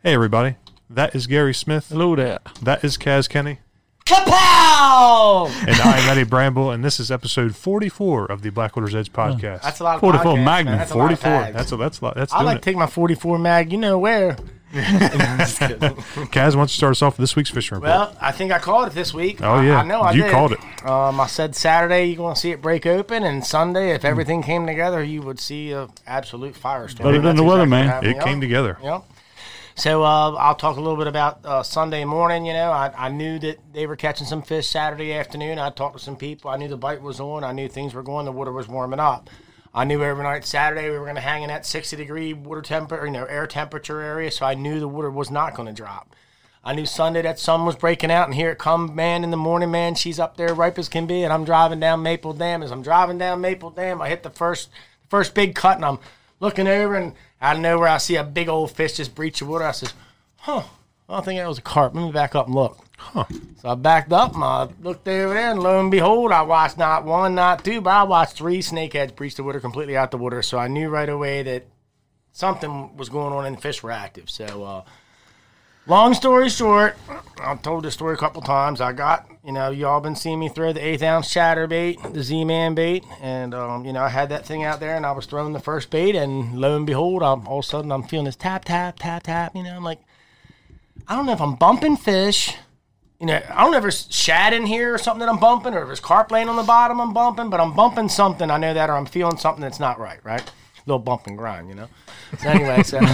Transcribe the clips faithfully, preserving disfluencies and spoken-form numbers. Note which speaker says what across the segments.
Speaker 1: Hey, everybody. That is Gary Smith.
Speaker 2: Hello there.
Speaker 1: That is Kaz Kenny.
Speaker 3: Kapow!
Speaker 1: And I am Eddie Bramble, and this is episode forty-four of the Blackwater's Edge podcast.
Speaker 3: That's a lot of
Speaker 2: forty-four
Speaker 3: podcasts,
Speaker 2: Magnum.
Speaker 3: man. That's a
Speaker 1: forty-four.
Speaker 3: lot of
Speaker 1: That's a, that's a lot. That's
Speaker 3: I
Speaker 1: doing
Speaker 3: like
Speaker 1: it.
Speaker 3: to take my forty-four mag, you know where. Just kidding.
Speaker 1: Kaz, why don't you start us off with this week's fishing report?
Speaker 3: Well, I think I called it this week.
Speaker 1: Oh, yeah.
Speaker 3: I, I know I
Speaker 1: You
Speaker 3: did.
Speaker 1: called it.
Speaker 3: Um, I said Saturday you're going to see it break open, and Sunday, if everything came together, you would see an absolute firestorm.
Speaker 2: Better than the weather, man.
Speaker 3: what happened,
Speaker 1: it came
Speaker 3: yep.
Speaker 1: together.
Speaker 3: Yep. So uh, I'll talk a little bit about uh, Sunday morning. You know, I, I knew that they were catching some fish Saturday afternoon. I talked to some people. I knew the bite was on. I knew things were going. The water was warming up. I knew every night Saturday we were going to hang in that sixty degree water temperature, you know, air temperature area. So I knew the water was not going to drop. I knew Sunday that sun was breaking out, and here it come, man, in the morning, man. She's up there ripe as can be, and I'm driving down Maple Dam. As I'm driving down Maple Dam, I hit the first first big cut, and I'm looking over, and out of nowhere, I see a big old fish just breach the water. I says, huh, I don't think that was a carp. Let me back up and look.
Speaker 1: Huh.
Speaker 3: So I backed up, and I looked over there, and lo and behold, I watched not one, not two, but I watched three snakeheads breach the water completely out the water. So I knew right away that something was going on and the fish were active. So, uh, long story short, I've told this story a couple times. I got, you know, y'all been seeing me throw the eighth ounce chatterbait, the Z-Man bait, and, um, you know, I had that thing out there, and I was throwing the first bait, and lo and behold, I'm, all of a sudden I'm feeling this tap, tap, tap, tap, you know, I'm like, I don't know if I'm bumping fish. You know, I don't know if there's shad in here or something that I'm bumping, or if there's carp laying on the bottom I'm bumping, but I'm bumping something. I know that, or I'm feeling something that's not right, right? A little bump and grind, you know? So anyway, so...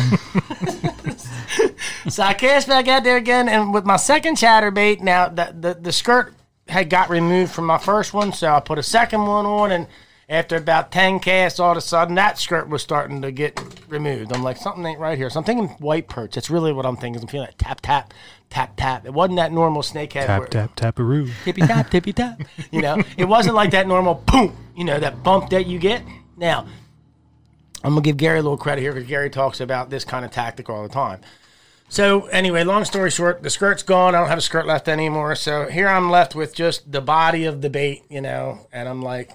Speaker 3: so I cast back out there again, and with my second chatterbait, now the, the, the skirt had got removed from my first one, so I put a second one on, and after about ten casts, all of a sudden, that skirt was starting to get removed. I'm like, something ain't right here. So I'm thinking white perch. That's really what I'm thinking. I'm feeling like tap, tap, tap, tap. It wasn't that normal snakehead.
Speaker 1: Tap,
Speaker 3: where,
Speaker 1: tap, taparoo.
Speaker 3: tippy tap, tippy tap. You know, it wasn't like that normal boom, you know, that bump that you get. Now, I'm going to give Gary a little credit here because Gary talks about this kind of tactic all the time. So, anyway, long story short, the skirt's gone. I don't have a skirt left anymore. So, here I'm left with just the body of the bait, you know, and I'm like,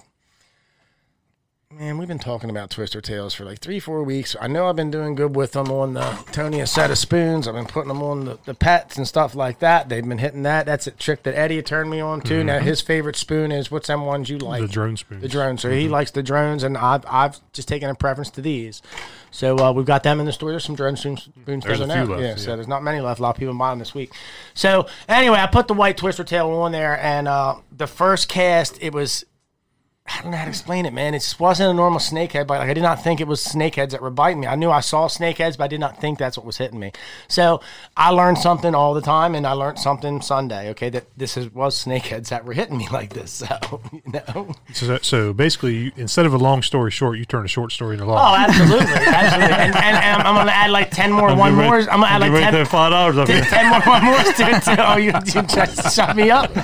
Speaker 3: man, we've been talking about twister tails for like three, four weeks. I know I've been doing good with them on the Tony a set of spoons. I've been putting them on the, the pets and stuff like that. They've been hitting that. That's a trick that Eddie turned me on to. Mm-hmm. Now, his favorite spoon is, what's them ones you like?
Speaker 1: The drone spoons.
Speaker 3: The drones. So
Speaker 1: mm-hmm.
Speaker 3: he likes the drones, and I've, I've just taken a preference to these. So uh, we've got them in the store. There's some drone spoons
Speaker 1: There's
Speaker 3: still
Speaker 1: a
Speaker 3: in
Speaker 1: few
Speaker 3: there.
Speaker 1: left,
Speaker 3: yeah,
Speaker 1: yeah.
Speaker 3: so there's not many left. A lot of people buy them this week. So anyway, I put the white twister tail on there, and uh, the first cast, it was... I don't know how to explain it, man. It just wasn't a normal snakehead bite. Like, I did not think it was snakeheads that were biting me. I knew I saw snakeheads, but I did not think that's what was hitting me. So I learned something all the time, and I learned something Sunday, okay, that this is, was snakeheads that were hitting me like this. So, you know.
Speaker 1: So, so basically, you, instead of a long story short, you turn a short story into long.
Speaker 3: Oh, absolutely. absolutely. And, and, and I'm going to add like ten more, one more. I'm going to add like ten,
Speaker 2: ten, five dollars up
Speaker 3: ten,
Speaker 2: here.
Speaker 3: ten more, one more. To, to, oh, you, you just shut me up.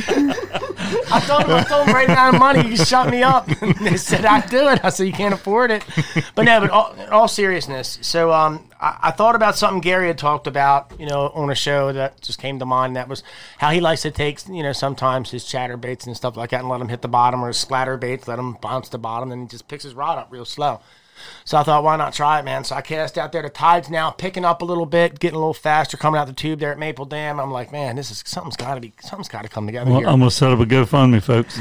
Speaker 3: I told him, I told him right now money, you shut me up. And they said, I'd do it. I said, you can't afford it. But no, but all, in all seriousness, so um, I, I thought about something Gary had talked about, you know, on a show that just came to mind. That was how he likes to take, you know, sometimes his chatterbaits and stuff like that and let him hit the bottom, or his splatter baits, let him bounce the bottom, and he just picks his rod up real slow. So I thought, why not try it, man? So I cast out there. The tide's now picking up a little bit, getting a little faster, coming out the tube there at Maple Dam. I'm like, man, this is something's got to be, something's got to come together
Speaker 2: Well,
Speaker 3: here.
Speaker 2: I'm gonna set up a GoFundMe, folks.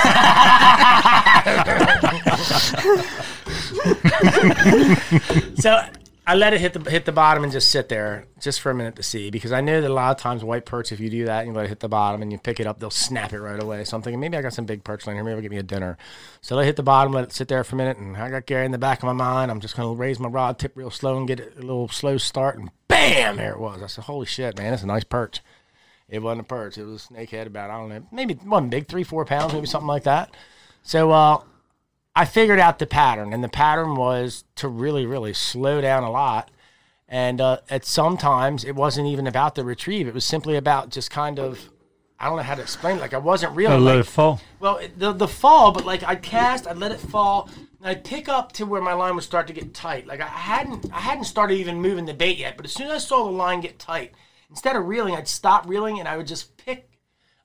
Speaker 3: So I let it hit the hit the bottom and just sit there just for a minute to see, because I know that a lot of times white perch, if you do that and you let it hit the bottom and you pick it up, they'll snap it right away. So I'm thinking, maybe I got some big perch laying here. Maybe I'll get me a dinner. So I let it hit the bottom, let it sit there for a minute, and I got Gary in the back of my mind. I'm just going to raise my rod tip real slow and get it a little slow start, and bam, there it was. I said, holy shit, man, that's a nice perch. It wasn't a perch. It was a snakehead about, I don't know, maybe it wasn't big, three, four pounds, maybe something like that. So uh, I figured out the pattern, and the pattern was to really, really slow down a lot. And uh, at sometimes it wasn't even about the retrieve. It was simply about just kind of, I don't know how to explain it. Like, I wasn't really.
Speaker 2: Gotta let
Speaker 3: like,
Speaker 2: it fall.
Speaker 3: Well, the the fall, but like I'd cast, I'd let it fall, and I'd pick up to where my line would start to get tight. Like I hadn't, I hadn't started even moving the bait yet. But as soon as I saw the line get tight, instead of reeling, I'd stop reeling and I would just pick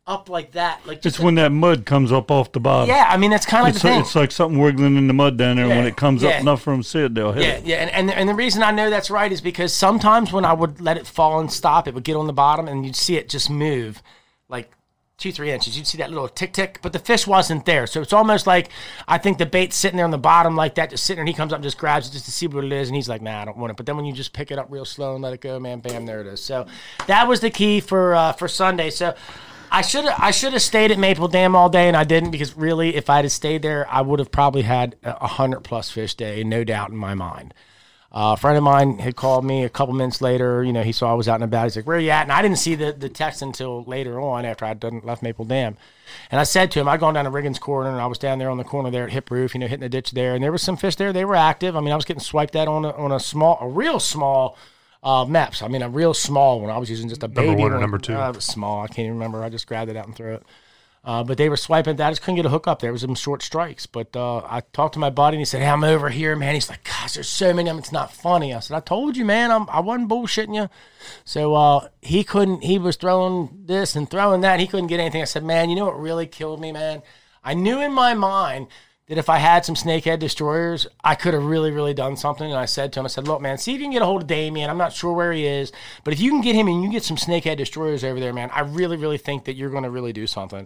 Speaker 3: up like that. Like
Speaker 2: It's
Speaker 3: just
Speaker 2: when that mud comes up off the bottom.
Speaker 3: yeah, I mean that's kind of like
Speaker 2: It's,
Speaker 3: the thing.
Speaker 2: it's like something wiggling in the mud down there.
Speaker 3: Yeah,
Speaker 2: When it comes
Speaker 3: yeah.
Speaker 2: up enough for them to see it, they'll hit
Speaker 3: Yeah,
Speaker 2: it.
Speaker 3: yeah, and, and and the reason I know that's right is because sometimes when I would let it fall and stop, it would get on the bottom, and you'd see it just move, like two, three inches. You'd see that little tick tick, but the fish wasn't there. So it's almost like I think the bait's sitting there on the bottom like that, just sitting there, and he comes up and just grabs it just to see what it is, and he's like, nah, I don't want it. But then when you just pick it up real slow and let it go, man, bam, there it is. So that was the key for uh, for Sunday. So I should have I should have stayed at Maple Dam all day, and I didn't, because really, if I had stayed there, I would have probably had a hundred plus fish day, no doubt in my mind. Uh, a friend of mine had called me a couple minutes later. You know, he saw I was out and about. He's like, "Where are you at?" And I didn't see the, the text until later on after I'd done left Maple Dam. And I said to him, I'd gone down to Riggins Corner, and I was down there on the corner there at Hip Roof, you know, hitting the ditch there, and there was some fish there. They were active. I mean, I was getting swiped at on a, on a small, a real small uh, Meps. I mean, a real small one. I was using just a baby
Speaker 1: Number one or
Speaker 3: one.
Speaker 1: number two?
Speaker 3: Uh, it was small. I can't even remember. I just grabbed it out and threw it. Uh, but they were swiping that. I just couldn't get a hook up there. It was some short strikes. But uh, I talked to my buddy, and he said, hey, I'm over here, man. He's like, gosh, there's so many of them. It's not funny. I said, I told you, man. I'm, I wasn't bullshitting you. So uh, he couldn't. He was throwing this and throwing that. He couldn't get anything. I said, man, you know what really killed me, man? I knew in my mind that if I had some snakehead destroyers, I could have really, really done something. And I said to him, I said, look, man, see if you can get a hold of Damien. I'm not sure where he is. But if you can get him and you get some snakehead destroyers over there, man, I really, really think that you're going to really do something.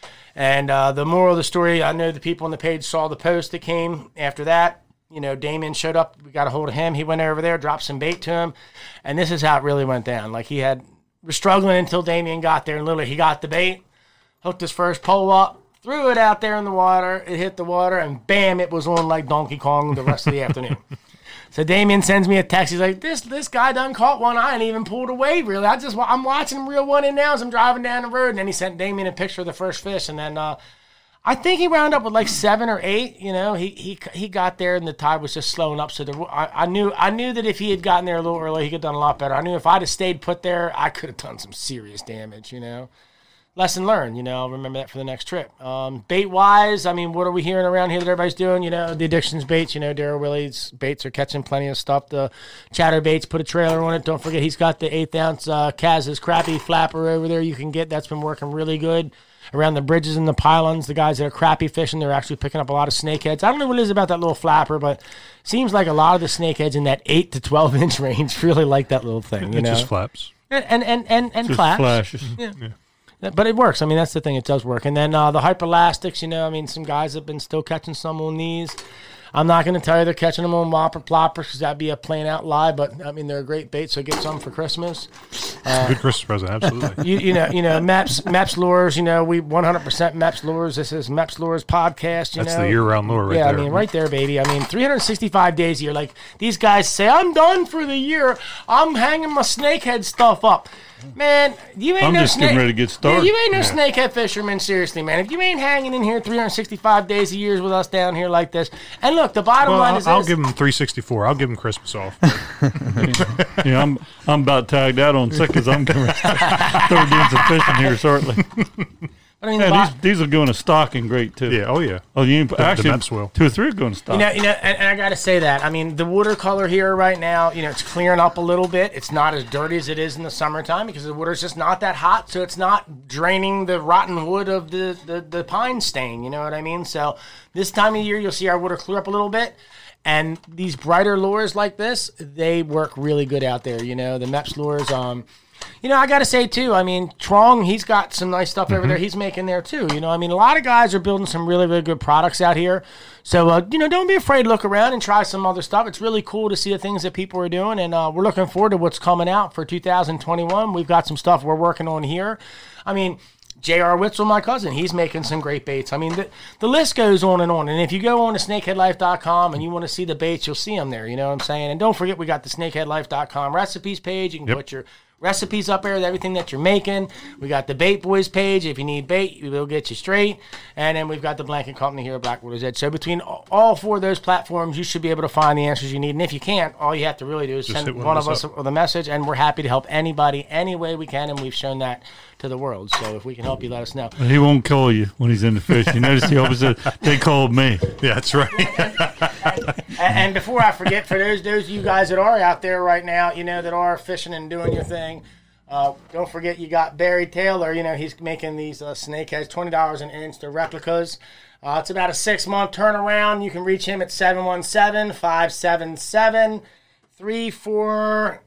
Speaker 3: And uh, the moral of the story, I know the people on the page saw the post that came after that. You know, Damien showed up. We got a hold of him. He went over there, dropped some bait to him. And this is how it really went down. Like, he had was struggling until Damien got there. And literally, he got the bait, hooked his first pole up, threw it out there in the water. It hit the water, and bam, it was on like Donkey Kong the rest of the afternoon. So Damien sends me a text. He's like, this this guy done caught one. I ain't even pulled away, really. I just, I'm watching him reel one in now as I'm driving down the road. And then he sent Damien a picture of the first fish. And then uh, I think he wound up with like seven or eight. You know, he he he got there and the tide was just slowing up. So the, I, I knew I knew that if he had gotten there a little early, he could have done a lot better. I knew if I'd have stayed put there, I could have done some serious damage, you know. Lesson learned, you know, I'll remember that for the next trip. Um, bait-wise, I mean, what are we hearing around here that everybody's doing? You know, the Addictions baits, you know, Daryl Willie's baits are catching plenty of stuff. The Chatter baits, put a trailer on it. Don't forget, he's got the eighth ounce uh, Kaz's crappie flapper over there you can get. That's been working really good around the bridges and the pylons. The guys that are crappie fishing, they're actually picking up a lot of snakeheads. I don't know what it is about that little flapper, but seems like a lot of the snakeheads in that eight to twelve inch range really like that little thing, you
Speaker 1: it
Speaker 3: know?
Speaker 1: just flaps.
Speaker 3: And, and, and, and, and
Speaker 2: Just
Speaker 3: claps.
Speaker 2: flashes.
Speaker 3: Yeah. yeah. But it works. I mean, that's the thing. It does work. And then uh, the hyperelastics, you know, I mean, some guys have been still catching some on these. I'm not going to tell you they're catching them on whopper ploppers because that'd be a plain out lie. But, I mean, they're a great bait, so get some for Christmas. Uh,
Speaker 1: Good Christmas present, absolutely.
Speaker 3: you, you know, you know, Meps, Meps Lures, you know, we one hundred percent Meps Lures. This is Meps Lures podcast, you
Speaker 1: That's
Speaker 3: know.
Speaker 1: the year-round lure right
Speaker 3: yeah,
Speaker 1: there.
Speaker 3: I mean, right there, baby. I mean, three hundred sixty-five days a year. Like, these guys say, I'm done for the year. I'm hanging my snakehead stuff up. Man, you ain't
Speaker 2: I'm
Speaker 3: no
Speaker 2: just
Speaker 3: snake.
Speaker 2: getting ready to get started.
Speaker 3: Yeah, you ain't no snakehead fisherman, seriously, man. If you ain't hanging in here three hundred sixty-five days a year with us down here like this, and look, the bottom
Speaker 1: Well,
Speaker 3: line
Speaker 1: I'll,
Speaker 3: is
Speaker 1: I'll
Speaker 3: this.
Speaker 1: give him three sixty-four. I'll give him Christmas off.
Speaker 2: Yeah, I'm I'm about tagged out on sick because I'm going to start doing some fishing here shortly.
Speaker 3: I mean, the
Speaker 2: Yeah,
Speaker 3: bo-
Speaker 2: these these are going to stocking great too.
Speaker 1: Yeah, oh yeah.
Speaker 2: Oh, you
Speaker 1: the
Speaker 2: actually
Speaker 1: Meps will.
Speaker 2: two or three are going to stock.
Speaker 3: You know, you know, and, and I got to say that. I mean, the watercolor here right now, you know, it's clearing up a little bit. It's not as dirty as it is in the summertime because the water's just not that hot, so it's not draining the rotten wood of the, the, the pine stain, you know what I mean? So this time of year, you'll see our water clear up a little bit. And these brighter lures like this, they work really good out there, you know. The Meps lures, um... You know, I got to say, too, I mean, Trong, he's got some nice stuff over there he's making there, too. You know, I mean, a lot of guys are building some really, really good products out here. So, uh, you know, don't be afraid to look around and try some other stuff. It's really cool to see the things that people are doing, and uh, we're looking forward to what's coming out for two thousand twenty-one. We've got some stuff we're working on here. I mean, J R Witzel, my cousin, he's making some great baits. I mean, the, the list goes on and on. And if you go on to snakehead life dot com and you want to see the baits, you'll see them there. You know what I'm saying? And don't forget, we got the snakehead life dot com recipes page. You can
Speaker 1: Yep.
Speaker 3: put your recipes up there with everything that you're making. We got the Bait Boys page. If you need bait, we'll get you straight. And then we've got the Blanket Company here at Blackwater's Edge. So between all four of those platforms, you should be able to find the answers you need. And if you can't, all you have to really do is
Speaker 1: Just
Speaker 3: send
Speaker 1: hit
Speaker 3: one,
Speaker 1: one
Speaker 3: of
Speaker 1: of
Speaker 3: us
Speaker 1: us up.
Speaker 3: with a message, and we're happy to help anybody any way we can, and we've shown that to the world. So if we can help you, let us know.
Speaker 2: He won't call you when he's in the fish. You notice the opposite. They called me.
Speaker 1: Yeah, that's right.
Speaker 3: And, and before I forget, for those those of you guys that are out there right now, you know, that are fishing and doing your thing, Uh, don't forget you got Barry Taylor. You know, he's making these uh, snakeheads, twenty dollars an inch. They're replicas. Uh, it's about a six-month turnaround. You can reach him at seven one seven, five seven seven, three four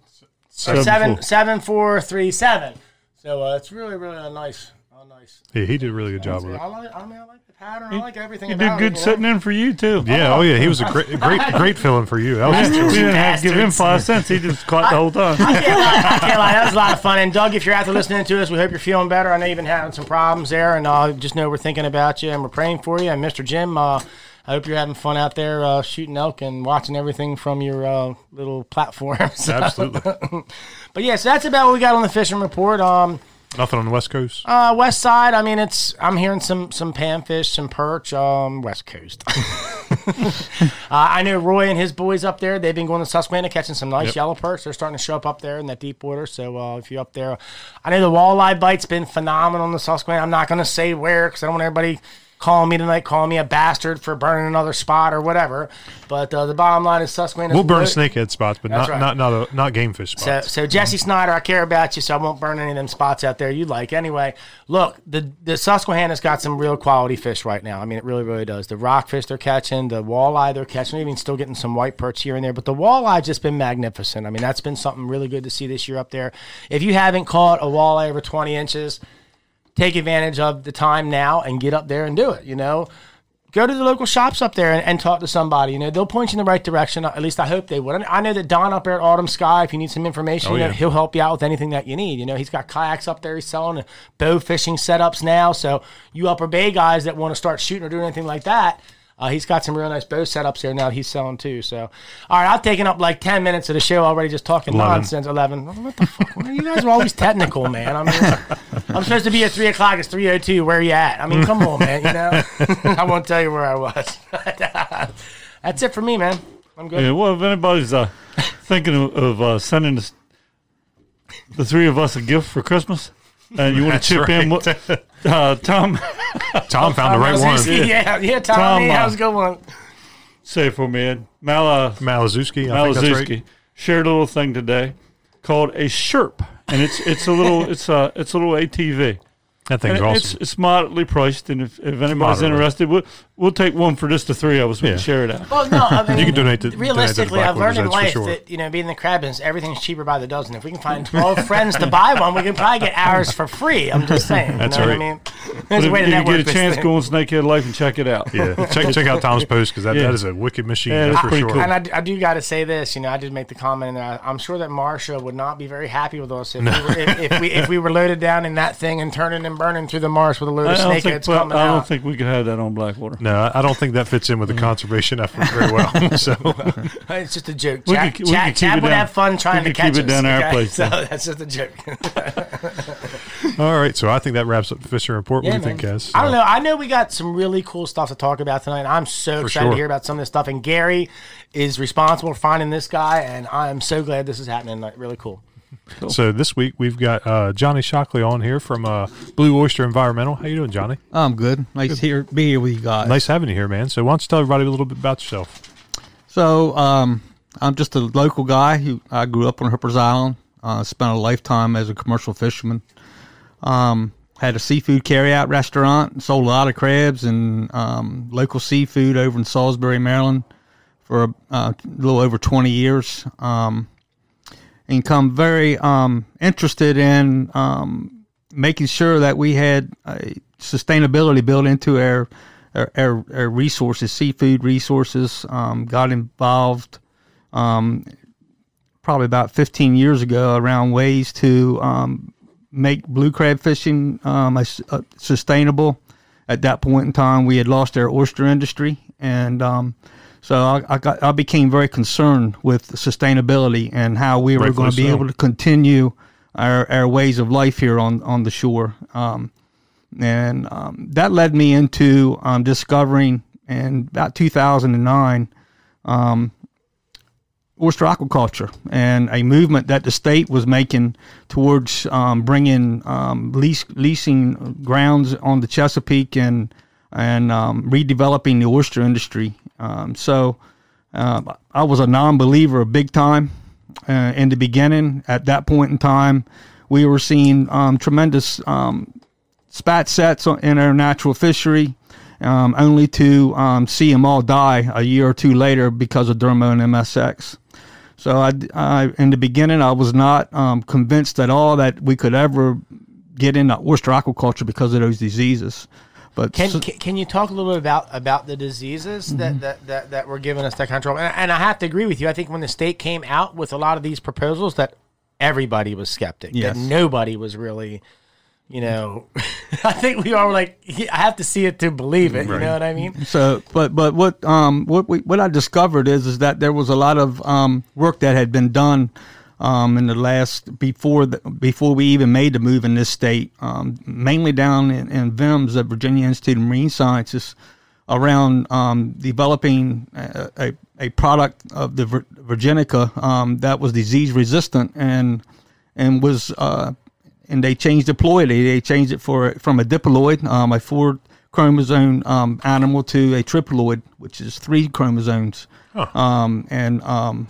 Speaker 3: seven four three seven. So uh, it's really, really a nice, a nice.
Speaker 1: Yeah, he did a really good job with it.
Speaker 3: I like, I mean, I like the pattern. I like everything
Speaker 2: He
Speaker 3: about
Speaker 2: did
Speaker 3: it.
Speaker 2: good
Speaker 3: you
Speaker 2: sitting
Speaker 3: know?
Speaker 2: in for you, too.
Speaker 1: Yeah, oh yeah, he was a great, great, great filling for you. That was
Speaker 2: We didn't have to give him five cents. He just caught the whole time.
Speaker 3: I can't lie. I can't lie. That was a lot of fun. And Doug, if you're out there listening to us, we hope you're feeling better. I know you've been having some problems there, and uh, just know we're thinking about you and we're praying for you. And Mister Jim, uh, I hope you're having fun out there uh, shooting elk and watching everything from your uh, little platforms.
Speaker 1: Absolutely.
Speaker 3: But yeah, so that's about what we got on the fishing report. Um,
Speaker 1: Nothing on the West Coast.
Speaker 3: uh, west side, I mean, it's I'm hearing some some panfish, some perch. Um, West Coast. uh, I know Roy and his boys up there. They've been going to Susquehanna catching some nice
Speaker 1: Yep.
Speaker 3: yellow perch. They're starting to show up up there in that deep water. So uh, if you're up there, I know the walleye bite's been phenomenal on the Susquehanna. I'm not going to say where because I don't want everybody calling me tonight, calling me a bastard for burning another spot or whatever. But uh, the bottom line is Susquehanna.
Speaker 1: We'll burn snakehead spots, but
Speaker 3: That's
Speaker 1: not,
Speaker 3: right.
Speaker 1: not not a, not game fish
Speaker 3: So,
Speaker 1: spots.
Speaker 3: so Jesse Snyder, I care about you, so I won't burn any of them spots out there you like. Anyway, look, the the Susquehanna's got some real quality fish right now. I mean, it really, really does. The rockfish they're catching, the walleye they're catching, even still getting some white perch here and there. But the walleye's just been magnificent. I mean, that's been something really good to see this year up there. If you haven't caught a walleye over twenty inches, take advantage of the time now and get up there and do it, you know. Go to the local shops up there and, and talk to somebody. You know, they'll point you in the right direction. At least I hope they would. I know that Don up there at Autumn Sky, if you need some information,
Speaker 1: Oh,
Speaker 3: you know,
Speaker 1: yeah.
Speaker 3: he'll help you out with anything that you need. You know, he's got kayaks up there. He's selling bow fishing setups now. So you Upper Bay guys that want to start shooting or doing anything like that, uh, he's got some real nice bow setups there now he's selling too. So, all right, I've taken up like ten minutes of the show already just talking
Speaker 1: eleven.
Speaker 3: nonsense. eleven. What the fuck? You guys are always technical, man. I mean, I'm supposed to be at three o'clock. It's three oh two. Where are you at? I mean, come on, man. You know, I won't tell you where I was. That's it for me, man. I'm good.
Speaker 2: Yeah, well, if anybody's uh, thinking of, of uh, sending us, the three of us a gift for Christmas, and you want
Speaker 1: That's
Speaker 2: to chip in,
Speaker 1: right.
Speaker 2: what, uh, Tom,
Speaker 1: Tom found the right
Speaker 3: How's
Speaker 1: one.
Speaker 3: Zuski? Yeah, yeah, Tom.
Speaker 2: Tom,
Speaker 3: hey,
Speaker 2: uh,
Speaker 3: how's it going?
Speaker 2: say it for me, Ed. Mal, uh,
Speaker 1: Malazewski. I think that's
Speaker 2: Malazewski
Speaker 1: right.
Speaker 2: shared a little thing today called a Sherp, and it's it's a little it's a it's a little A T V.
Speaker 1: That thing's
Speaker 2: And
Speaker 1: awesome.
Speaker 2: It's it's moderately priced, and if, if anybody's
Speaker 1: Moderately.
Speaker 2: interested, we'll we'll take one for just the three of us. We
Speaker 1: Yeah.
Speaker 2: can share it out.
Speaker 3: Well, no, I mean,
Speaker 1: You can donate to- donate to the
Speaker 3: realistically, I've learned in
Speaker 1: Blackwater
Speaker 3: life
Speaker 1: Zeds for sure.
Speaker 3: that, you know, being in the crab business, everything's cheaper by the dozen. If we can find twelve friends to buy one, we can probably get ours for free. I'm just saying.
Speaker 1: That's
Speaker 3: you know
Speaker 1: right.
Speaker 3: what I mean?
Speaker 2: But
Speaker 3: There's a
Speaker 2: if,
Speaker 3: way to
Speaker 2: if you
Speaker 3: network
Speaker 2: get a
Speaker 3: this
Speaker 2: chance,
Speaker 3: thing.
Speaker 2: go on Snakehead Life and check it out.
Speaker 1: Yeah, check check out Tom's post because that,
Speaker 2: Yeah.
Speaker 1: that is a wicked machine.
Speaker 2: Yeah,
Speaker 1: that's
Speaker 2: that's
Speaker 1: for
Speaker 2: pretty
Speaker 1: sure.
Speaker 2: cool.
Speaker 3: And I, I do got to say this, you know, I did make the comment, and I, I'm sure that Marsha would not be very happy with us if, we, were, if, if we if we were loaded down in that thing and turning and burning through the marsh with a load
Speaker 2: I
Speaker 3: of
Speaker 2: don't, think,
Speaker 3: snakeheads
Speaker 2: but
Speaker 3: coming
Speaker 2: I don't
Speaker 3: out.
Speaker 2: think we could have that on Blackwater.
Speaker 1: No, I I don't think that fits in with the conservation effort very well. So
Speaker 3: It's just a joke.
Speaker 2: We
Speaker 3: Chad,
Speaker 2: could- we
Speaker 3: Chad,
Speaker 2: could keep
Speaker 3: Chad
Speaker 2: it
Speaker 3: would
Speaker 2: down-
Speaker 3: have fun trying
Speaker 2: we
Speaker 3: to
Speaker 2: could
Speaker 3: catch
Speaker 2: keep it
Speaker 3: us.
Speaker 2: down our
Speaker 3: okay?
Speaker 2: place,
Speaker 3: So
Speaker 2: then.
Speaker 3: that's just a joke.
Speaker 1: all right, so I think that wraps up the fishing report. What
Speaker 3: Yeah,
Speaker 1: do you think,
Speaker 3: man.
Speaker 1: Kaz?
Speaker 3: I don't know. I know we got some really cool stuff to talk about tonight. I'm so excited
Speaker 1: sure.
Speaker 3: to hear about some of this stuff. And Gary is responsible for finding this guy, and I am so glad this is happening. Like, really cool.
Speaker 1: So this week we've got uh, Johnny Shockley on here from uh, Blue Oyster Environmental. How you doing, Johnny?
Speaker 4: I'm good. Nice to hear, be here with you guys.
Speaker 1: Nice having you here, man. So why don't you tell everybody a little bit about yourself?
Speaker 4: So, um, I'm just a local guy who I grew up on Hooper's Island. Uh, spent a lifetime as a commercial fisherman. Um, had a seafood carryout restaurant. Sold a lot of crabs and um, local seafood over in Salisbury, Maryland, for a, uh, a little over twenty years. Um, and come very um, interested in um, making sure that we had a sustainability built into our our, our, our resources, seafood resources. Um, got involved um, probably about fifteen years ago around ways to um, make blue crab fishing um, a, a sustainable. At that point in time, we had lost our oyster industry, and um, so I, I got I became very concerned with sustainability and how we were
Speaker 1: Rightfully
Speaker 4: going to be
Speaker 1: so.
Speaker 4: able to continue our, our ways of life here on, on the shore. Um, and um, that led me into um, discovering in about two thousand nine um, oyster aquaculture and a movement that the state was making towards um, bringing um, lease, leasing grounds on the Chesapeake and and um, redeveloping the oyster industry. Um, so uh, I was a non-believer big time uh, in the beginning. At that point in time, we were seeing um, tremendous um, spat sets in our natural fishery, um, only to um, see them all die a year or two later because of Dermo and M S X. So I, I, in the beginning, I was not um, convinced at all that we could ever get into oyster aquaculture because of those diseases. But
Speaker 3: Can,
Speaker 4: so,
Speaker 3: can can you talk a little bit about, about the diseases mm-hmm. that, that, that, that were giving us that control? And, and I have to agree with you. I think when the state came out with a lot of these proposals, that everybody was skeptic.
Speaker 4: Yes.
Speaker 3: That nobody was really, you know, I think we all were like, I have to see it to believe it. Right. You know what I mean?
Speaker 4: So, but but what um what we what I discovered is is that there was a lot of um work that had been done um in the last before the, before we even made the move in this state, um mainly down in, in V I M S, the Virginia Institute of Marine Sciences, around um developing a, a, a product of the Vir- Virginica um that was disease resistant and and was uh and they changed the ploidy. They changed it for from a diploid, um, a four chromosome um, animal, to a triploid, which is three chromosomes. Huh. Um, and um,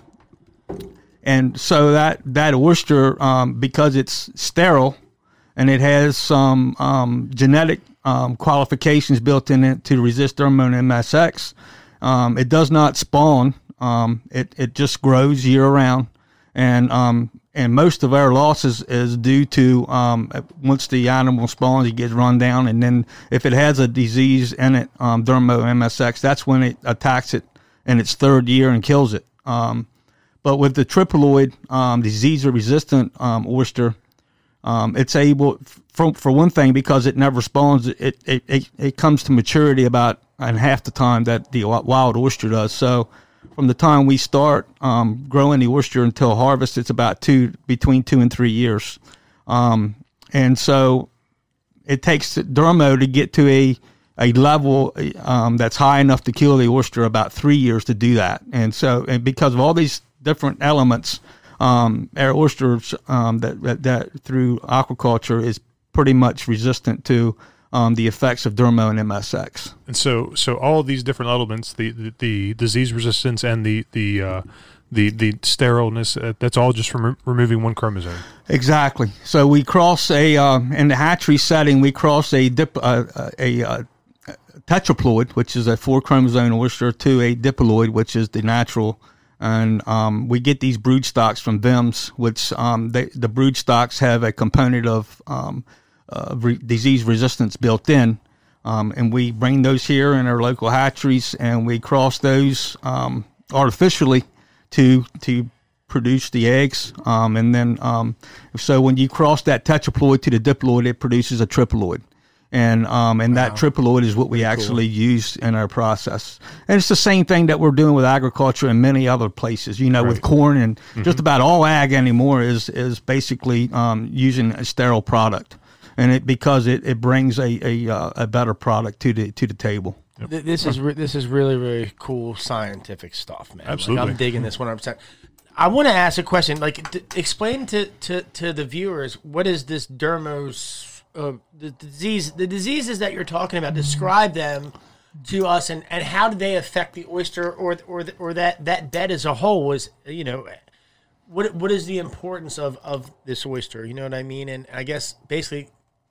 Speaker 4: and so that that oyster, um, because it's sterile and it has some um, genetic um, qualifications built in it to resist Dermo and M S X, um, it does not spawn. Um, it it just grows year round, and um, And most of our losses is due to um, once the animal spawns, it gets run down, and then if it has a disease in it, um, Dermo M S X, that's when it attacks it in its third year and kills it. Um, but with the triploid um, disease-resistant um, oyster, um, it's able, for, for one thing, because it never spawns, it, it, it, it comes to maturity about in half the time that the wild oyster does. So from the time we start um, growing the oyster until harvest, it's about two between two and three years, um, and so it takes Dermo to get to a a level um, that's high enough to kill the oyster about three years to do that. And so, and because of all these different elements, um, our oysters um, that, that that through aquaculture is pretty much resistant to Um, the effects of Dermo and M S X.
Speaker 1: And so, so all of these different elements, the, the, the disease resistance and the the uh, the the sterileness, uh, that's all just from re- removing one chromosome.
Speaker 4: Exactly. So we cross a uh, in the hatchery setting, we cross a dip, uh, a, a, a tetraploid, which is a four chromosome oyster, to a diploid, which is the natural. And um, we get these brood stocks from V I M S, which um, they, the brood stocks have a component of um, Uh, re- disease resistance built in, um, and we bring those here in our local hatcheries, and we cross those um, artificially to to produce the eggs, um, and then um, so when you cross that tetraploid to the diploid, it produces a triploid, and um, and wow. that triploid is what we Very actually cool. use in our process, and it's the same thing that we're doing with agriculture and many other places. You know, right. with corn and mm-hmm. just about all ag anymore is is basically um, using a sterile product. And it because it, it brings a a, uh, a better product to the to the table.
Speaker 3: Yep. This is re- this is really really cool scientific stuff, man.
Speaker 1: Absolutely,
Speaker 3: like, I'm digging this one hundred percent. I want to ask a question. Like, d- explain to, to, to the viewers what is this Dermo's uh, the disease the diseases that you're talking about. Describe them to us, and, and how do they affect the oyster or or the, or that, that bed as a whole? Was you know. What what is the importance of, of this oyster? You know what I mean? And I guess basically,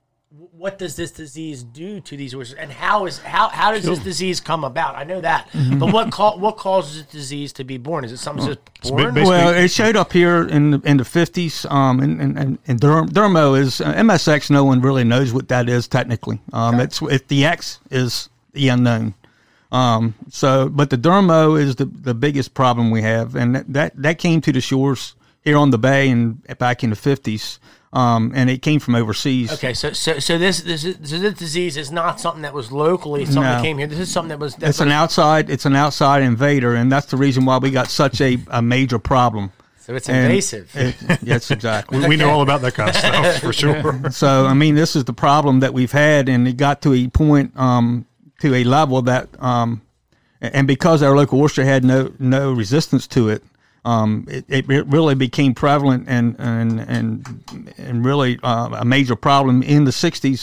Speaker 3: what does this disease do to these oysters, and how is how how does this disease come about? I know that, mm-hmm. but what ca- what causes this disease to be born? Is it something well, just born?
Speaker 4: Well, it showed up here in the, in the fifties, um, and and and Dermo is uh, M S X. No one really knows what that is technically. Um, okay. It's if the X is the unknown. Um, so, but the Dermo is the the biggest problem we have, and that that, that came to the shores here on the bay and back in the fifties. Um, and it came from overseas.
Speaker 3: Okay, so so so this this, is, so this disease is not something that was locally something
Speaker 4: no.
Speaker 3: that came here. This is something that was. That
Speaker 4: it's
Speaker 3: was,
Speaker 4: an outside. It's an outside invader, and that's the reason why we got such a, a major problem.
Speaker 3: So it's invasive.
Speaker 4: It, yes, exactly.
Speaker 1: we, we know all about that kind of stuff for sure.
Speaker 4: So I mean, this is the problem that we've had, and it got to a point, um, to a level that, um, and because our local oyster had no no resistance to it. Um, it, it really became prevalent and and and, and really uh, a major problem in the sixties,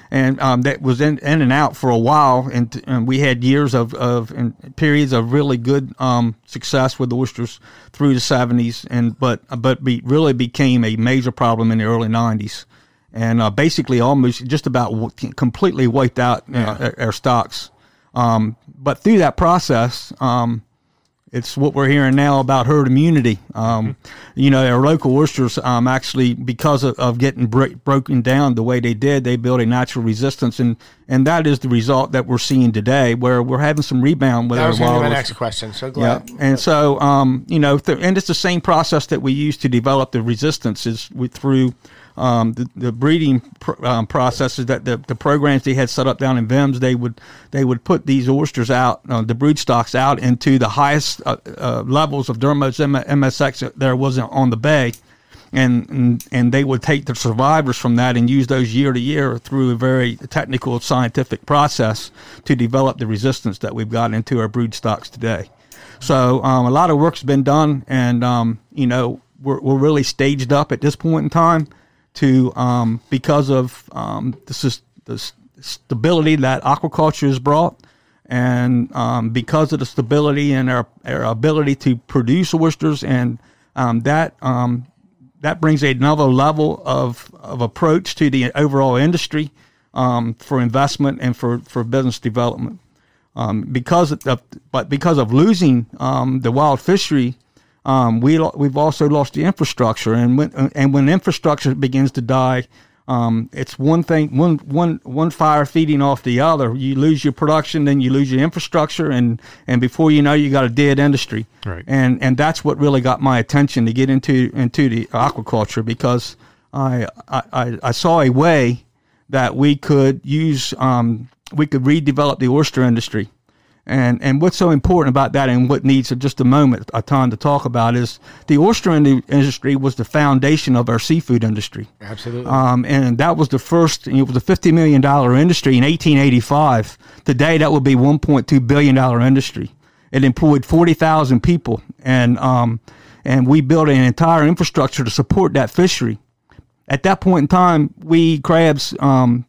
Speaker 4: and um, that was in, in and out for a while, and, and we had years of, of and periods of really good um, success with oysters through the seventies, and but but be, really became a major problem in the early nineties, and uh, basically almost just about w- completely wiped out you know, our, our stocks. Um, but through that process, um, it's what we're hearing now about herd immunity. Um, mm-hmm. You know, our local oysters um, actually, because of, of getting bro- broken down the way they did, they built a natural resistance, and, and that is the result that we're seeing today, where we're having some rebound with
Speaker 3: that
Speaker 4: our
Speaker 3: was going to
Speaker 4: wild
Speaker 3: be my
Speaker 4: oysters.
Speaker 3: next question. So glad.
Speaker 4: Yeah, and so um, you know, th- and it's the same process that we use to develop the resistance is with, through. Um, the, the breeding pr- um, processes that the, the programs they had set up down in V I M S, they would they would put these oysters out, uh, the brood stocks out into the highest uh, uh, levels of Dermos M S X that there was on the bay, and, and and they would take the survivors from that and use those year to year through a very technical scientific process to develop the resistance that we've got into our brood stocks today. So um, a lot of work's been done, and um, you know we're we're really staged up at this point in time. To um, because of um, the, the stability that aquaculture has brought, and um, because of the stability and our, our ability to produce oysters, and um, that um, that brings another level of, of approach to the overall industry um, for investment and for, for business development. Um, because of but because of losing um, the wild fishery. Um, we we've also lost the infrastructure, and when and when infrastructure begins to die, um, it's one thing one one one fire feeding off the other. You lose your production, then you lose your infrastructure, and, and before you know, you got a dead industry.
Speaker 1: Right.
Speaker 4: And and that's what really got my attention to get into into the aquaculture, because I I, I saw a way that we could use um, we could redevelop the oyster industry. And and what's so important about that, and what needs just a moment, a time to talk about, is the oyster industry was the foundation of our seafood industry.
Speaker 3: Absolutely.
Speaker 4: Um, and that was the first. It was a fifty million dollar industry in eighteen eighty-five. Today, that would be one point two billion dollar industry. It employed forty thousand people, and um, and we built an entire infrastructure to support that fishery. At that point in time, we crabs. Um,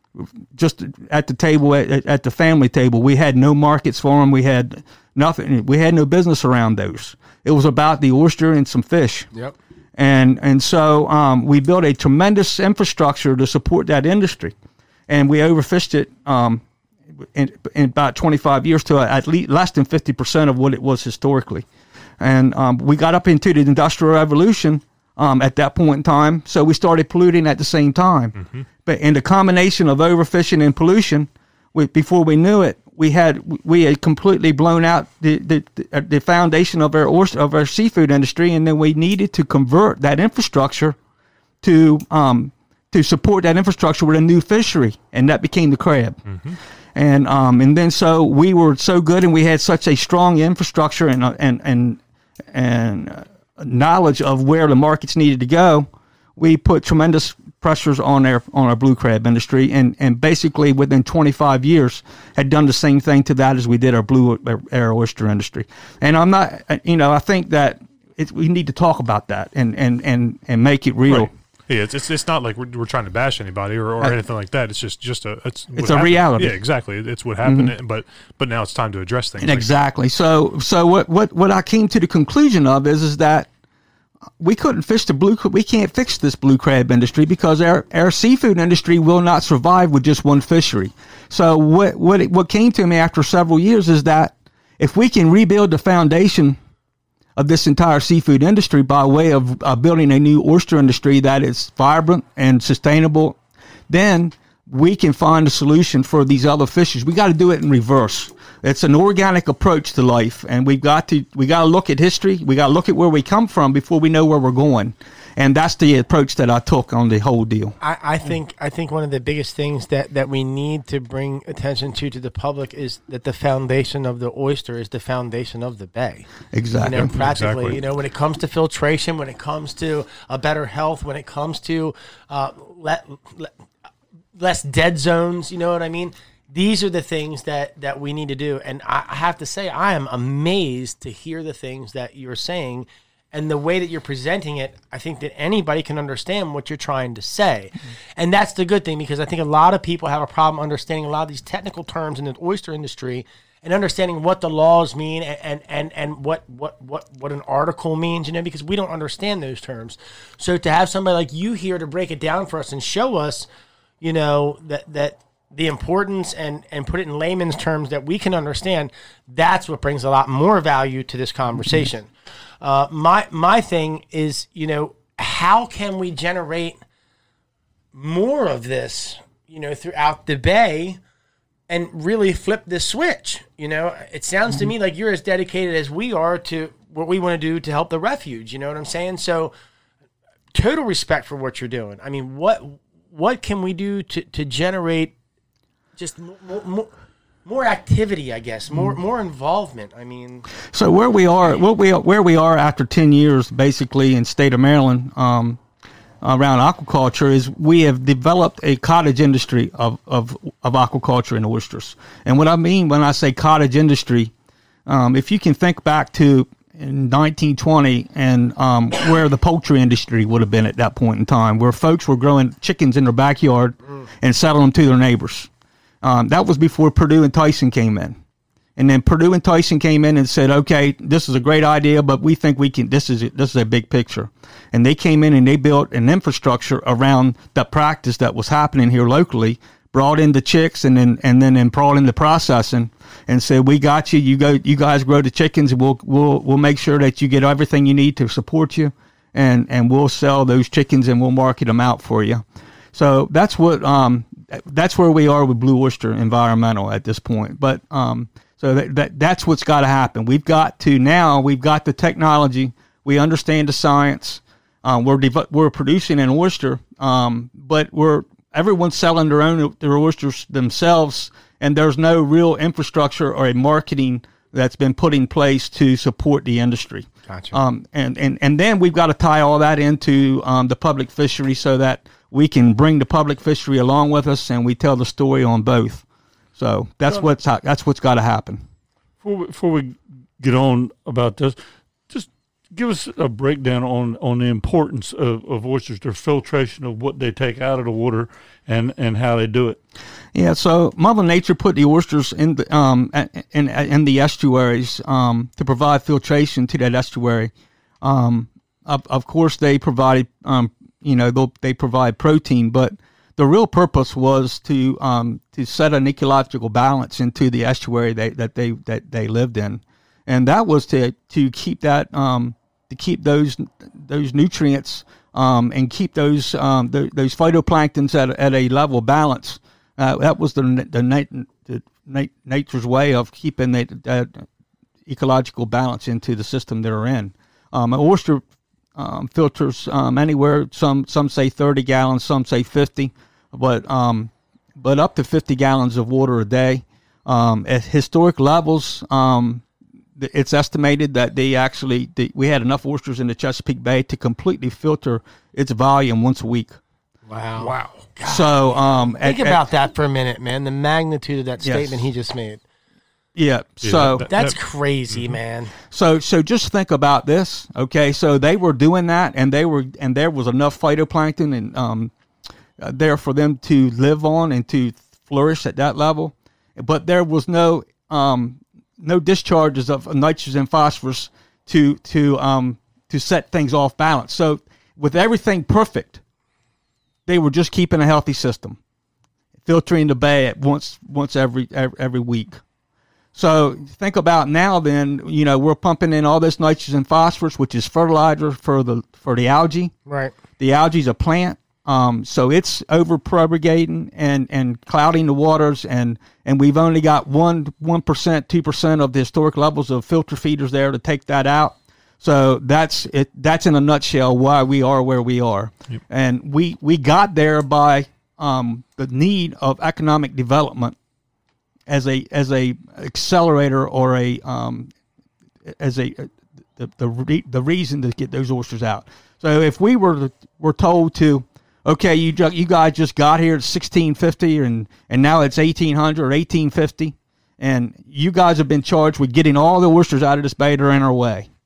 Speaker 4: Just at the table, at, at the family table, we had no markets for them. We had nothing. We had no business around those. It was about the oyster and some fish.
Speaker 3: Yep.
Speaker 4: And and so um, we built a tremendous infrastructure to support that industry, and we overfished it um, in, in about twenty-five years to at least less than fifty percent of what it was historically. And um, we got up into the Industrial Revolution um, at that point in time, so we started polluting at the same time. Mm-hmm. But in the combination of overfishing and pollution, we, before we knew it, we had we had completely blown out the the, the foundation of our oyster, of our seafood industry, and then we needed to convert that infrastructure to um to support that infrastructure with a new fishery, and that became the crab. Mm-hmm. And um and then so we were so good, and we had such a strong infrastructure and and and and knowledge of where the markets needed to go. We put tremendous pressures on our on our blue crab industry, and, and basically within twenty-five years had done the same thing to that as we did our blue our oyster industry. And I'm not, you know, I think that it, we need to talk about that and, and, and, and make it real.
Speaker 1: Right. Yeah, it's, it's it's not like we're, we're trying to bash anybody or, or anything like that. It's just just a it's,
Speaker 4: it's a happened. reality.
Speaker 1: Yeah, exactly. It's what happened, mm-hmm. but but now it's time to address things.
Speaker 4: Exactly.
Speaker 1: Like
Speaker 4: so so what, what what I came to the conclusion of is is that we couldn't fish the blue. We can't fix this blue crab industry because our, our seafood industry will not survive with just one fishery. So what what it, what came to me after several years is that if we can rebuild the foundation of this entire seafood industry by way of uh, building a new oyster industry that is vibrant and sustainable, then we can find a solution for these other fishes. We got to do it in reverse. It's an organic approach to life, and we've got to we got to look at history. We got to look at where we come from before we know where we're going, and that's the approach that I took on the whole deal.
Speaker 3: I, I think I think one of the biggest things that, that we need to bring attention to to the public is that the foundation of the oyster is the foundation of the bay.
Speaker 4: Exactly.
Speaker 3: You know, practically.
Speaker 1: Exactly.
Speaker 3: You know, when it comes to filtration, when it comes to a better health, when it comes to uh, let, let, less dead zones. You know what I mean? These are the things that, that we need to do. And I have to say, I am amazed to hear the things that you're saying and the way that you're presenting it, I think that anybody can understand what you're trying to say. Mm-hmm. And that's the good thing, because I think a lot of people have a problem understanding a lot of these technical terms in the oyster industry and understanding what the laws mean and, and, and, and what, what, what, what an article means, you know, because we don't understand those terms. So to have somebody like you here to break it down for us and show us, you know, that, that the importance and, and put it in layman's terms that we can understand, that's what brings a lot more value to this conversation. Mm-hmm. Uh, my, my thing is, you know, how can we generate more of this, you know, throughout the Bay and really flip this switch? You know, it sounds mm-hmm. to me like you're as dedicated as we are to what we want to do to help the refuge. You know what I'm saying? So total respect for what you're doing. I mean, what, what can we do to, to generate just more, more, more activity, I guess, more, more involvement? I mean,
Speaker 4: so where we are, what we, where we are after ten years, basically in state of Maryland, um, around aquaculture, is we have developed a cottage industry of, of, of aquaculture and oysters. And what I mean when I say cottage industry, um, if you can think back to in nineteen twenty and um, where the poultry industry would have been at that point in time, where folks were growing chickens in their backyard and selling them to their neighbors. Um, that was before Purdue and Tyson came in. And then Purdue and Tyson came in and said, okay, this is a great idea, but we think we can, this is, this is a big picture. And they came in and they built an infrastructure around that practice that was happening here locally, brought in the chicks and then, and then, and brought in the processing and said, we got you, you go, you guys grow the chickens, and we'll, we'll, we'll make sure that you get everything you need to support you. And, and we'll sell those chickens and we'll market them out for you. So that's what, um, that's where we are with Blue Oyster Environmental at this point. But, um, So that, that that's what's got to happen. We've got to now. We've got the technology. We understand the science. Um, we're dev- we're producing an oyster, um, but we're everyone's selling their own their oysters themselves, and there's no real infrastructure or a marketing that's been put in place to support the industry.
Speaker 3: Gotcha.
Speaker 4: Um, and, and and then we've got to tie all that into um, the public fishery so that we can bring the public fishery along with us, and we tell the story on both. So that's what's that's what's got to happen.
Speaker 2: Before we, before we get on about this, just give us a breakdown on, on the importance of, of oysters, their filtration of what they take out of the water, and, and how they do it.
Speaker 4: Yeah, so Mother Nature put the oysters in the um in in the estuaries um to provide filtration to that estuary. Um, of of course they provided um you know they they provide protein, but the real purpose was to um, to set an ecological balance into the estuary they, that they that they lived in, and that was to to keep that um, to keep those those nutrients um, and keep those um, the, those phytoplanktons at at a level balance. Uh, that was the the, nat- the nat- nature's way of keeping that, that ecological balance into the system they're in. Um, an oyster um, filters um, anywhere. Some some say thirty gallons, some say fifty. But um, but up to fifty gallons of water a day. Um, at historic levels, um, it's estimated that they actually they, we had enough oysters in the Chesapeake Bay to completely filter its volume once a week.
Speaker 3: Wow!
Speaker 1: Wow!
Speaker 3: God.
Speaker 4: So um,
Speaker 3: think
Speaker 4: at,
Speaker 3: about
Speaker 4: at,
Speaker 3: that for a minute, man. The magnitude of that
Speaker 4: yes.
Speaker 3: statement he just made.
Speaker 4: Yeah. So
Speaker 1: that,
Speaker 3: that's
Speaker 1: that,
Speaker 3: crazy,
Speaker 1: mm-hmm.
Speaker 3: man.
Speaker 4: So so just think about this. Okay, so they were doing that, and they were and there was enough phytoplankton and um. Uh, there for them to live on and to flourish at that level, but there was no um, no discharges of nitrogen and phosphorus to to um, to set things off balance. So with everything perfect, they were just keeping a healthy system, filtering the bay at once once every every, every week. So think about now. Then you know we're pumping in all this nitrogen and phosphorus, which is fertilizer for the for the algae.
Speaker 3: Right.
Speaker 4: The algae is a plant. Um, so it's over propagating and, and clouding the waters, and, and we've only got one one percent, two percent of the historic levels of filter feeders there to take that out. So that's it. That's in a nutshell why we are where we are, yep. And we, we got there by um, the need of economic development as a as a accelerator or a um, as a the the, re, the reason to get those oysters out. So if we were were told to okay, you you guys just got here at sixteen fifty, and, and now it's eighteen hundred or eighteen fifty, and you guys have been charged with getting all the oysters out of this bay that are in our way.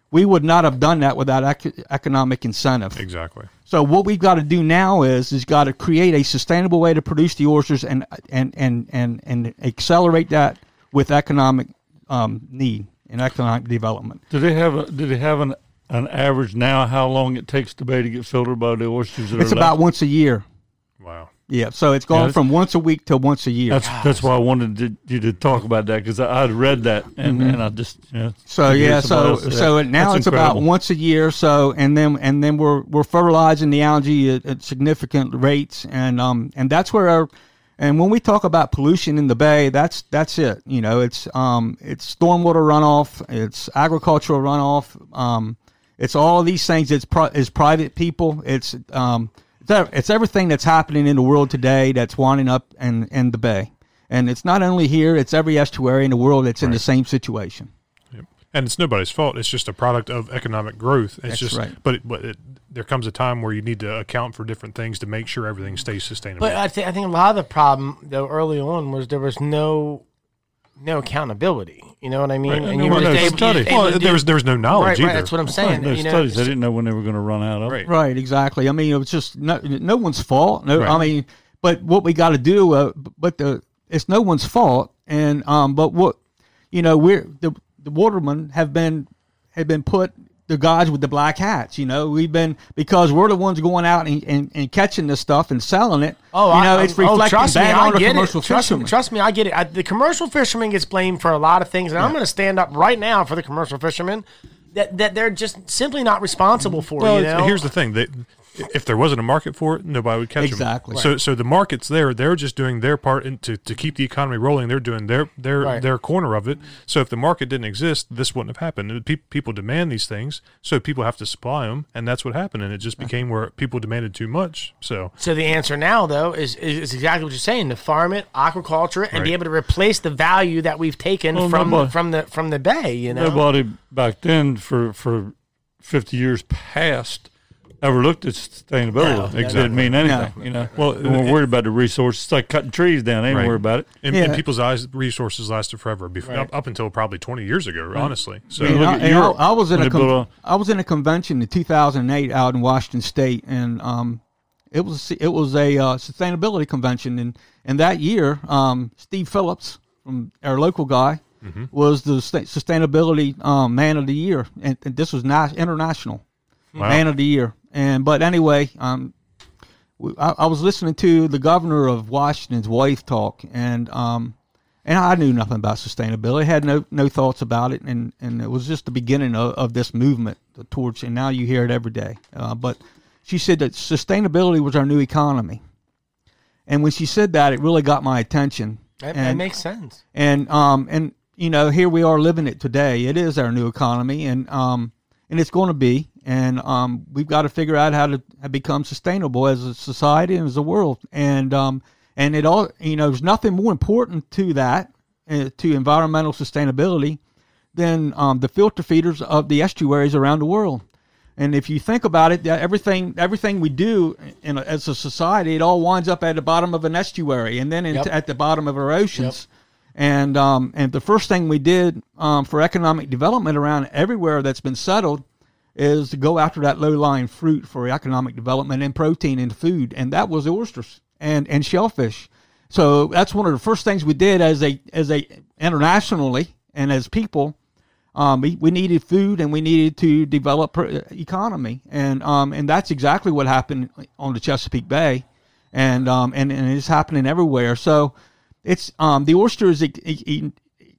Speaker 4: we would not have done that without ec- economic incentive.
Speaker 1: Exactly.
Speaker 4: So what we've got to do now is is got to create a sustainable way to produce the oysters and and and and, and accelerate that with economic um, need and economic development.
Speaker 2: Do they have a, do they have an an average now how long it takes the bay to get filtered by the oysters that
Speaker 4: It's
Speaker 2: are
Speaker 4: about
Speaker 2: left?
Speaker 4: once a year.
Speaker 1: Wow.
Speaker 4: Yeah, so it's going
Speaker 2: Yeah,
Speaker 4: from once a week to once a year.
Speaker 2: That's that's why I wanted to, you to talk about that because I I'd read that and, and I just you know,
Speaker 4: So
Speaker 2: to hear
Speaker 4: yeah,
Speaker 2: somebody
Speaker 4: so
Speaker 2: else say
Speaker 4: so
Speaker 2: that.
Speaker 4: it, now
Speaker 2: That's
Speaker 4: it's about
Speaker 2: incredible.
Speaker 4: once a year. So and then and then we're we're fertilizing the algae at, at significant rates, and um and that's where our and when we talk about pollution in the bay, that's that's it. You know, it's um it's stormwater runoff, it's agricultural runoff, um it's all of these things. It's pri- it's private people. It's um it's ev- it's everything that's happening in the world today that's winding up in in the bay. And it's not only here; it's every estuary in the world that's in the same situation.
Speaker 1: Yep. And it's nobody's fault. It's just a product of economic growth. It's
Speaker 4: That's
Speaker 1: just,
Speaker 4: right.
Speaker 1: but it, but it, there comes a time where you need to account for different things to make sure everything stays sustainable.
Speaker 3: But I think I think a lot of the problem though early on was there was no no accountability. You know what I mean?
Speaker 2: Right.
Speaker 3: And
Speaker 2: And
Speaker 3: you
Speaker 2: there
Speaker 3: were
Speaker 2: was
Speaker 3: just
Speaker 2: no
Speaker 3: able,
Speaker 2: study.
Speaker 3: you were able
Speaker 1: well,
Speaker 3: to
Speaker 1: there
Speaker 3: do-
Speaker 1: was there was no knowledge
Speaker 3: right,
Speaker 1: either.
Speaker 3: right. That's what I'm saying.
Speaker 2: Those
Speaker 3: you know,
Speaker 2: studies, they didn't know when they were going to run out of.
Speaker 1: Right.
Speaker 4: Right, exactly. I mean, it was just no, no one's fault. No,
Speaker 1: Right.
Speaker 4: I mean, but what we got to do, uh, but the it's no one's fault, and um, but what you know, we're the the watermen have been have been put the guys with the black hats. You know, we've been because we're the ones going out and, and, and catching this stuff and selling it.
Speaker 3: Oh,
Speaker 4: you know,
Speaker 3: I,
Speaker 4: it's
Speaker 3: oh,
Speaker 4: reflecting
Speaker 3: trust me,
Speaker 4: bad
Speaker 3: I
Speaker 4: on the
Speaker 3: get
Speaker 4: commercial
Speaker 3: it. Trust me,
Speaker 4: fishermen.
Speaker 3: trust me, I get it. I, the commercial fisherman gets blamed for a lot of things, and I'm going to stand up right now for the commercial fishermen that that they're just simply not responsible for.
Speaker 1: Well,
Speaker 3: you
Speaker 1: it's-
Speaker 3: know,
Speaker 1: here's the thing: they, if there wasn't a market for it, nobody would catch
Speaker 4: Exactly.
Speaker 1: them. So, so the market's there. They're just doing their part in, to to keep the economy rolling. They're doing their their
Speaker 3: Right.
Speaker 1: their corner of it. So, if the market didn't exist, this wouldn't have happened. Pe- people demand these things, so people have to supply them, and that's what happened. And it just became where people demanded too much. So,
Speaker 3: So the answer now, though, is, is is exactly what you're saying: to farm it, aquaculture it, and be
Speaker 1: Right.
Speaker 3: able to replace the value that we've taken
Speaker 2: Well,
Speaker 3: from
Speaker 2: nobody-
Speaker 3: from the from the bay. You know,
Speaker 2: Nobody back then for for fifty years past ever looked at sustainability.
Speaker 3: No,
Speaker 2: it
Speaker 3: no,
Speaker 2: didn't mean anything. You know,
Speaker 1: Well,
Speaker 2: we weren't
Speaker 1: it-
Speaker 2: worried about the resources. It's like cutting trees down. They ain't
Speaker 1: Right.
Speaker 2: worried about it.
Speaker 1: in,
Speaker 4: Yeah.
Speaker 1: in people's eyes, resources lasted forever, before,
Speaker 3: Right.
Speaker 1: up, up until probably twenty years ago. Honestly, so
Speaker 2: Yeah.
Speaker 4: And
Speaker 2: look
Speaker 4: I,
Speaker 2: at
Speaker 4: and
Speaker 2: Europe
Speaker 4: I, I was in
Speaker 2: when
Speaker 4: a
Speaker 2: they built
Speaker 4: con- I was in a convention in two thousand eight out in Washington State, and um, it was it was a uh, sustainability convention, and and that year, um, Steve Phillips, from our local guy,
Speaker 1: Mm-hmm.
Speaker 4: was the sta- sustainability um, man of the year, and, and this was na- international
Speaker 1: Wow.
Speaker 4: man of the year. And but anyway, um, we- I, I was listening to the governor of Washington's wife talk, and um, and I knew nothing about sustainability. I had no no thoughts about it, and, and it was just the beginning of, of this movement towards. And now you hear it every day. Uh, but she said that sustainability was our new economy, and when she said that, it really got my attention.
Speaker 3: that, that
Speaker 4: and,
Speaker 3: makes sense.
Speaker 4: and um and you know, here we are living it today. It is our new economy, and um and it's going to be, and um we've got to figure out how to how become sustainable as a society and as a world, and um and it all, you know, there's nothing more important to that, uh, to environmental sustainability, than um the filter feeders of the estuaries around the world. And if you think about it, that everything everything we do in a, as a society, it all winds up at the bottom of an estuary, and then into,
Speaker 3: Yep.
Speaker 4: at the bottom of our oceans. And um, and the first thing we did um, for economic development around everywhere that's been settled is to go after that low-lying fruit for economic development and protein in food, and that was oysters and, and shellfish. So that's one of the first things we did as a as a internationally and as people. Um, we, we needed food, and we needed to develop per- economy, and um, and that's exactly what happened on the Chesapeake Bay, and um, and, and it's happening everywhere. So it's um, the oyster is a, a,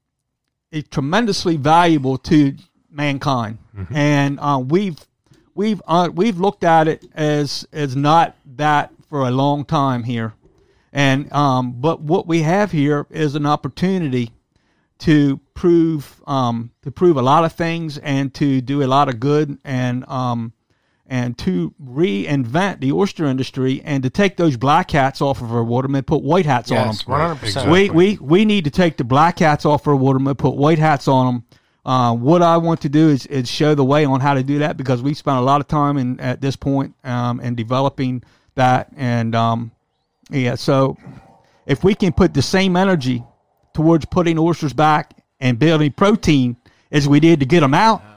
Speaker 4: a tremendously valuable to mankind, mm-hmm. and uh, we've we've uh, we've looked at it as as not that for a long time here, and um, but what we have here is an opportunity to prove um, to prove a lot of things and to do a lot of good, and um, and to reinvent the oyster industry, and to take those black hats off of our watermen, put white hats
Speaker 3: Yes,
Speaker 4: on them.
Speaker 3: one hundred percent.
Speaker 1: Exactly.
Speaker 4: We, we we need to take the black hats off our watermen, put white hats on them. Uh, what I want to do is, is show the way on how to do that, because we spent a lot of time in at this point um, in developing that, and um, yeah. So if we can put the same energy towards putting oysters back and building protein as we did to get them out,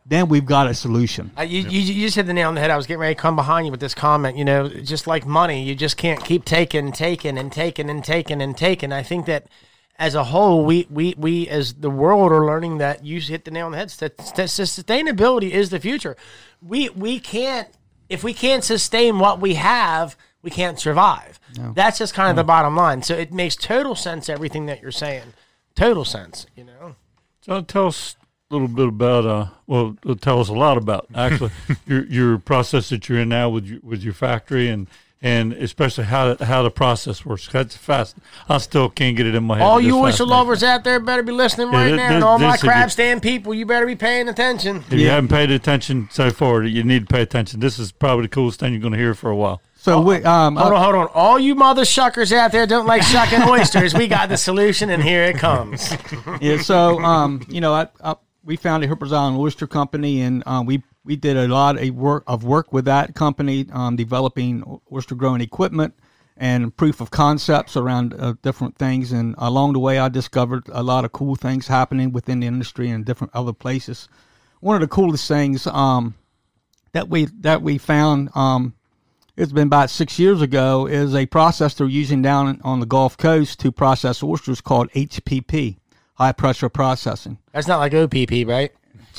Speaker 4: then we've got a solution.
Speaker 3: Uh, you, you you just hit the nail on the head. I was getting ready to come behind you with this comment. You know, just like money, you just can't keep taking and taking and taking and taking and taking. I think that as a whole, we, we, we as the world are learning that you hit the nail on the head. That, that sustainability is the future. We we can't if we can't sustain what we have, we can't survive. No. That's just kind of no. the bottom line. So it makes total sense, everything that you're saying. Total sense, you know.
Speaker 2: So tell us a little bit about, uh, well, tell us a lot about, actually, your your process that you're in now with your, with your factory and, and especially how how the process works. That's fast. I still can't get it in my head.
Speaker 3: All you oyster lovers out there better be listening right yeah, now. This, and all my crab stand people, you better be paying attention.
Speaker 2: If yeah. you haven't paid attention so far, you need to pay attention. This is probably the coolest thing you're going to hear for a while.
Speaker 4: So we, um,
Speaker 3: hold on, hold on. All you mother shuckers out there don't like shucking oysters. We got the solution, and here it comes.
Speaker 4: Yeah. So, um, you know, I, I, we founded Hooper's Island Oyster Company, and um, we we did a lot of work of work with that company, um, developing oyster growing equipment and proof of concepts around uh, different things. And along the way, I discovered a lot of cool things happening within the industry and different other places. One of the coolest things um, that we that we found. Um, It's been about six years ago, is a process they're using down on the Gulf Coast to process oysters called H P P, high pressure processing.
Speaker 3: That's not like O P P, right?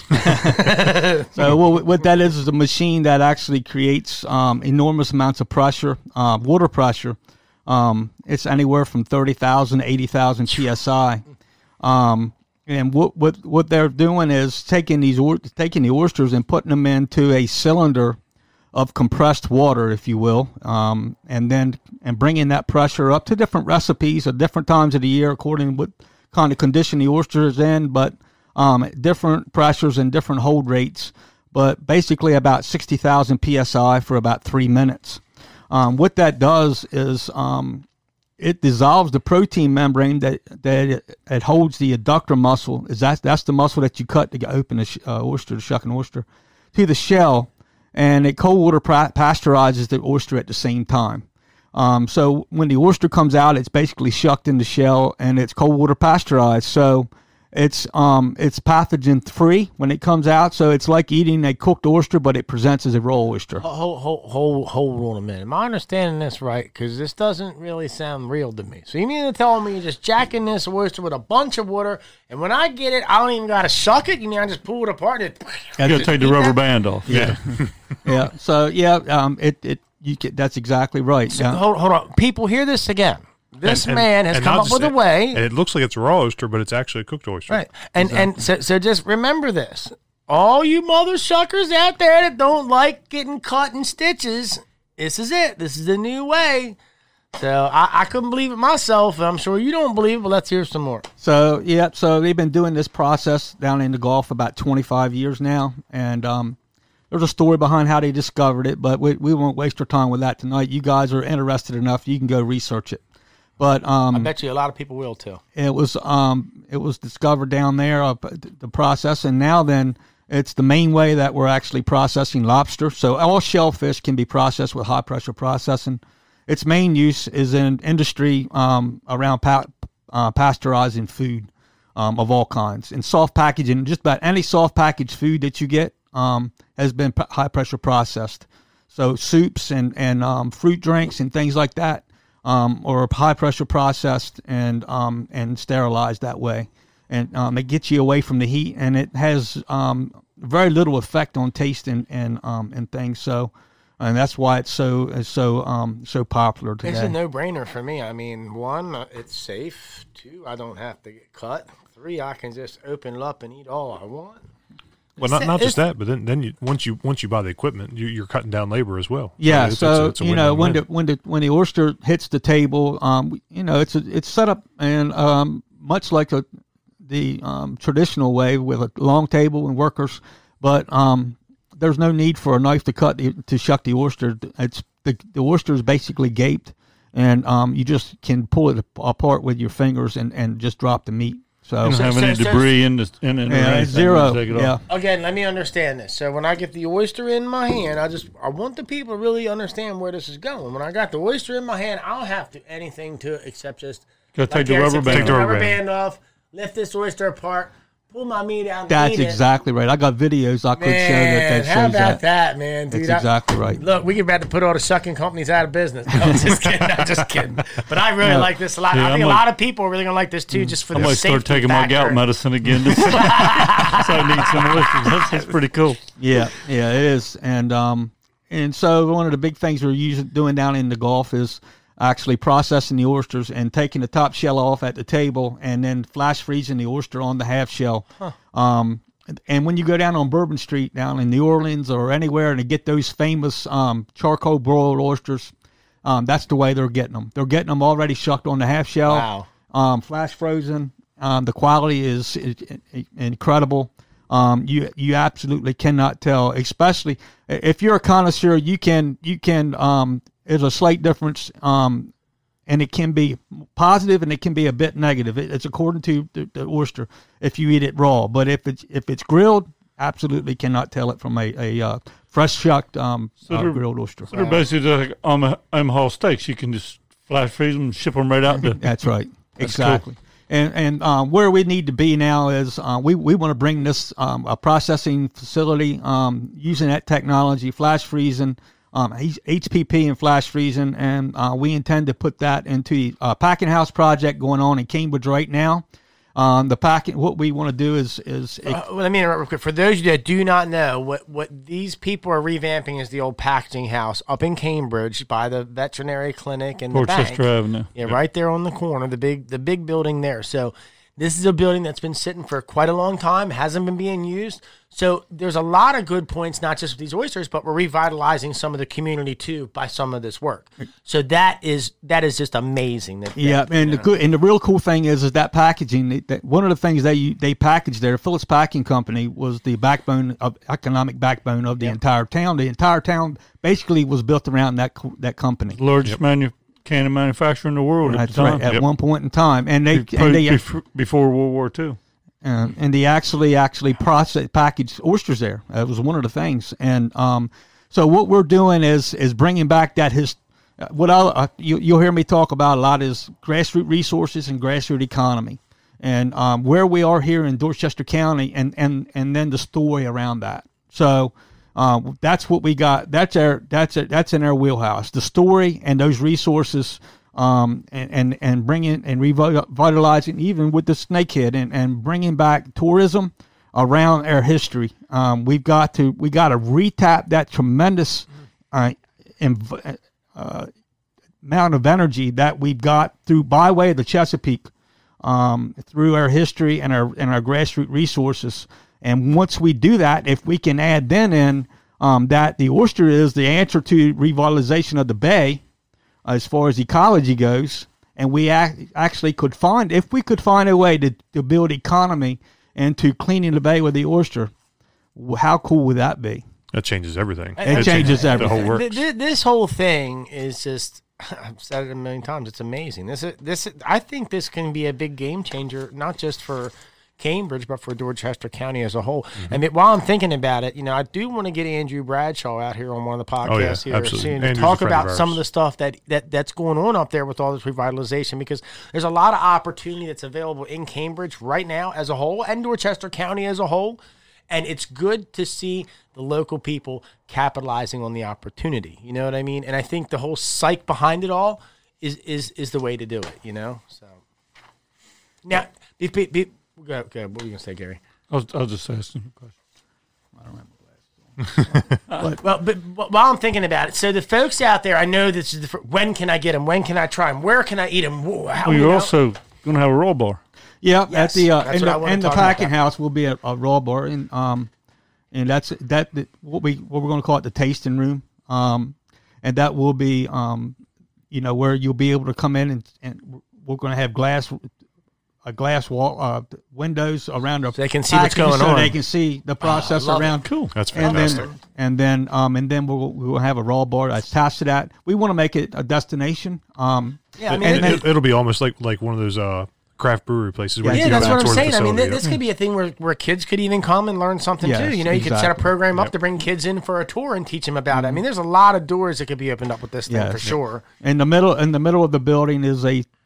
Speaker 4: So what, what that is is a machine that actually creates um, enormous amounts of pressure, uh, water pressure. Um, it's anywhere from thirty thousand to eighty thousand P S I. Um, and what, what what they're doing is taking these taking the oysters and putting them into a cylinder of compressed water, if you will, um, and then and bringing that pressure up to different recipes at different times of the year according to what kind of condition the oyster is in, but um, different pressures and different hold rates, but basically about sixty thousand P S I for about three minutes. Um, what that does is um, it dissolves the protein membrane that, that it, it holds the adductor muscle. Is that, that's the muscle that you cut to open an uh, oyster, to shuck an oyster, to the shell. And it cold water pasteurizes the oyster at the same time. Um, so when the oyster comes out, it's basically shucked in the shell, and it's cold water pasteurized. So it's um, it's pathogen free when it comes out. So it's like eating a cooked oyster, but it presents as a raw oyster.
Speaker 3: Hold, hold, hold, hold on a minute. Am I understanding this right? Because this doesn't really sound real to me. So you mean to tell me you're just jacking this oyster with a bunch of water, and when I get it, I don't even got to shuck it? You mean I just pull it apart? And it,
Speaker 2: you got to take the rubber band off.
Speaker 1: Yeah.
Speaker 4: Yeah. So yeah, um, it it you get, that's exactly right.
Speaker 3: So,
Speaker 4: yeah.
Speaker 3: hold, hold on, people, hear this again. This
Speaker 1: and,
Speaker 3: man has
Speaker 1: and
Speaker 3: come up with a way.
Speaker 1: And it looks like it's a raw oyster, but it's actually a cooked oyster.
Speaker 3: Right. And exactly. and so so just remember this. All you mother suckers out there that don't like getting cut in stitches, this is it. This is the new way. So I, I couldn't believe it myself. And I'm sure you don't believe it, but let's hear some more.
Speaker 4: So, yeah, so they've been doing this process down in the Gulf about twenty-five years now. And um, there's a story behind how they discovered it, but we, we won't waste our time with that tonight. You guys are interested enough. You can go research it. But um,
Speaker 3: I bet you a lot of people will too.
Speaker 4: It was um, it was discovered down there, uh, the process, and now then it's the main way that we're actually processing lobster. So all shellfish can be processed with high pressure processing. Its main use is in industry um, around pa- uh, pasteurizing food um, of all kinds. And soft packaging, just about any soft packaged food that you get um, has been p- high pressure processed. So soups and, and um, fruit drinks and things like that. Um, or high pressure processed and um, and sterilized that way, and um, it gets you away from the heat, and it has um, very little effect on taste and and um, and things. So, and that's why it's so it's so um, so popular today.
Speaker 3: It's a no brainer for me. I mean, one, it's safe. Two, I don't have to get cut. Three, I can just open it up and eat all I want.
Speaker 1: Well, not not just that, but then then you once you once you buy the equipment, you, you're cutting down labor as well.
Speaker 4: Yeah,
Speaker 1: so, it's,
Speaker 4: so
Speaker 1: it's a, it's a
Speaker 4: you know when
Speaker 1: win.
Speaker 4: the when the when the oyster hits the table, um, you know it's a, it's set up and um, much like a, the um, traditional way with a long table and workers, but um, there's no need for a knife to cut the, to shuck the oyster. It's the the oyster is basically gaped, and um, you just can pull it apart with your fingers and, and just drop the meat. So,
Speaker 2: you don't have
Speaker 3: so,
Speaker 2: any
Speaker 3: so,
Speaker 2: debris in the in, in
Speaker 4: yeah, zero. Yeah.
Speaker 3: Again, let me understand this. So when I get the oyster in my hand, I just I want the people to really understand where this is going. When I got the oyster in my hand, I don't have to do anything to it except just
Speaker 2: go take the rubber band.
Speaker 3: Take the rubber band off, lift this oyster apart, pull my meat out and
Speaker 4: That's
Speaker 3: eat it.
Speaker 4: exactly right. I got videos I could show that
Speaker 3: Man,
Speaker 4: that shows
Speaker 3: how about
Speaker 4: that.
Speaker 3: that, man? Dude,
Speaker 4: That's
Speaker 3: I-
Speaker 4: exactly right.
Speaker 3: Look, we about to put all the shucking companies out of business. No, I'm just kidding. I'm just kidding. But I really
Speaker 4: No.
Speaker 3: like this a lot.
Speaker 2: Yeah,
Speaker 3: I think
Speaker 2: I'm
Speaker 3: a
Speaker 2: like-
Speaker 3: lot of people are really going to like this too, just for
Speaker 2: I
Speaker 3: the
Speaker 2: might
Speaker 3: safety
Speaker 2: start taking my
Speaker 3: factor.
Speaker 2: gout medicine again. This, so I need some oysters. That's, that's pretty cool.
Speaker 4: Yeah, yeah, it is. And um, and so one of the big things we're using doing down in the Gulf is actually processing the oysters and taking the top shell off at the table, and then flash freezing the oyster on the half shell. Huh. Um, and, and when you go down on Bourbon Street down in New Orleans or anywhere, and to get those famous um, charcoal broiled oysters, um, that's the way they're getting them. They're getting them already shucked on the half shell,
Speaker 3: Wow.
Speaker 4: um, flash frozen. Um, the quality is, is, is incredible. Um, you you absolutely cannot tell, especially if you're a connoisseur. You can you can. Um, there's a slight difference, um, and it can be positive and it can be a bit negative. It, it's according to the, the oyster if you eat it raw, but if it's if it's grilled, absolutely cannot tell it from a, a uh, fresh shucked um,
Speaker 2: So
Speaker 4: uh,
Speaker 2: they're-
Speaker 4: grilled oyster.
Speaker 2: So they're basically like um, Omaha steaks. You can just flash freeze them and ship them right out to.
Speaker 4: That's right.
Speaker 2: That's
Speaker 4: Exactly. And and um, where we need to be now is uh, we we want to bring this um, a processing facility um, using that technology, flash freezing, um, H P P and flash freezing, and uh, we intend to put that into a packing house project going on in Cambridge right now. Um, the packing, what we want to do is is
Speaker 3: Uh, well, let me interrupt real quick. For those of you that do not know, what, what these people are revamping is the old packaging house up in Cambridge by the veterinary clinic and the
Speaker 2: Portchester
Speaker 3: bank.
Speaker 2: Avenue.
Speaker 3: Yeah, right there on the corner, the big the big building there. So this is a building that's been sitting for quite a long time, hasn't been being used. So there's a lot of good points, not just with these oysters, but we're revitalizing some of the community too by some of this work. So that is that is just amazing. That,
Speaker 4: Yeah,
Speaker 3: that,
Speaker 4: and
Speaker 3: you
Speaker 4: the
Speaker 3: know.
Speaker 4: good and the real cool thing is is that packaging. That, that one of the things they they packaged there, Phillips Packing Company, was the backbone of economic backbone of the entire town. The entire town basically was built around that co- that company.
Speaker 2: Largest manu- canning manufacturer in the world at
Speaker 4: That's
Speaker 2: the time.
Speaker 4: right. At
Speaker 1: Yep.
Speaker 4: one point in time, and they
Speaker 2: Be-
Speaker 4: and they
Speaker 2: bef- before World War Two.
Speaker 4: um, and they actually actually process packaged oysters there. That was one of the things. And um, so what we're doing is is bringing back that his. Uh, what I'll, uh, you, you'll hear me talk about a lot is grassroots resources and grassroots economy, and um, where we are here in Dorchester County, and, and, and then the story around that. So um, that's what we got. That's our that's our, that's in our wheelhouse. The story and those resources. Um, and, and, and bringing and revitalizing even with the snakehead and, and bringing back tourism around our history. Um, we've got to, we got to retap that tremendous, uh, inv- uh, amount of energy that we've got through by way of the Chesapeake, um, through our history and our, and our grassroots resources. And once we do that, if we can add then in, um, that the oyster is the answer to revitalization of the bay, as far as ecology goes, and we ac- actually could find, if we could find a way to, to build economy into cleaning the bay with the oyster, w- how cool would that be?
Speaker 1: That changes everything.
Speaker 4: It changes
Speaker 1: The
Speaker 4: everything.
Speaker 1: whole works.
Speaker 3: Th- th- This whole thing is just. I've said it a million times. It's amazing. This is this. is- I think this can be a big game changer, not just for Cambridge, but for Dorchester County as a whole.
Speaker 1: Mm-hmm.
Speaker 3: I mean, while I'm thinking about it, you know, I do want to get Andrew Bradshaw out here on one of the podcasts
Speaker 1: Oh, yeah,
Speaker 3: here
Speaker 1: absolutely.
Speaker 3: soon to
Speaker 1: Andrew's
Speaker 3: talk
Speaker 1: a friend of
Speaker 3: about some
Speaker 1: ours.
Speaker 3: of the stuff that, that that's going on up there with all this revitalization, because there's a lot of opportunity that's available in Cambridge right now as a whole and Dorchester County as a whole. And it's good to see the local people capitalizing on the opportunity. You know what I mean? And I think the whole psych behind it all is is is the way to do it, you know? So now, be, be, be, go, go, what were you going to say, Gary?
Speaker 2: I was, I was just asking a question.
Speaker 3: Well, but, but while I'm thinking about it, so the folks out there, I know this is the, fir- when can I get them? When can I try them? Where can I eat them? How,
Speaker 2: Well,
Speaker 3: you
Speaker 2: you're
Speaker 3: know?
Speaker 2: also going to have a raw bar.
Speaker 4: Yeah,
Speaker 3: Yes,
Speaker 4: at the uh,
Speaker 3: that's
Speaker 4: in
Speaker 3: what I
Speaker 4: the,
Speaker 3: wanna
Speaker 4: in the
Speaker 3: talk about
Speaker 4: packing
Speaker 3: that.
Speaker 4: house will be a, a raw bar, and um, and that's that, that what we what we're going to call it the tasting room, um, and that will be um, you know, where you'll be able to come in and and we're going to have glass. A glass wall, uh, windows around the
Speaker 3: So they can see what's
Speaker 4: packaging
Speaker 3: going
Speaker 4: so
Speaker 3: on.
Speaker 4: they can see the process
Speaker 3: love it.
Speaker 4: around.
Speaker 2: Cool.
Speaker 1: That's
Speaker 4: And
Speaker 1: fantastic.
Speaker 4: then, and then, um, and then we'll we'll have a raw bar attached to that. We want to make it a destination. Um,
Speaker 3: Yeah, I
Speaker 1: It-
Speaker 3: mean,
Speaker 1: it,
Speaker 3: it-
Speaker 1: it, will be almost like like one of those uh, craft brewery places. Where
Speaker 4: Yeah,
Speaker 1: you
Speaker 3: Yeah,
Speaker 1: can go
Speaker 3: that's
Speaker 1: down
Speaker 3: what I'm
Speaker 1: tour the
Speaker 3: saying. I mean,
Speaker 1: facility,
Speaker 3: th- this
Speaker 1: yeah.
Speaker 3: could be a thing where, where kids could even come and learn something
Speaker 4: Yes,
Speaker 3: too. You know, you could set a
Speaker 4: exactly.
Speaker 3: program up
Speaker 1: Yep.
Speaker 3: to bring kids in for a tour and teach them about it. I mean, there's a lot of doors that could be opened up with this thing
Speaker 4: Yes.
Speaker 3: for sure.
Speaker 4: In the middle, in the middle of the building is a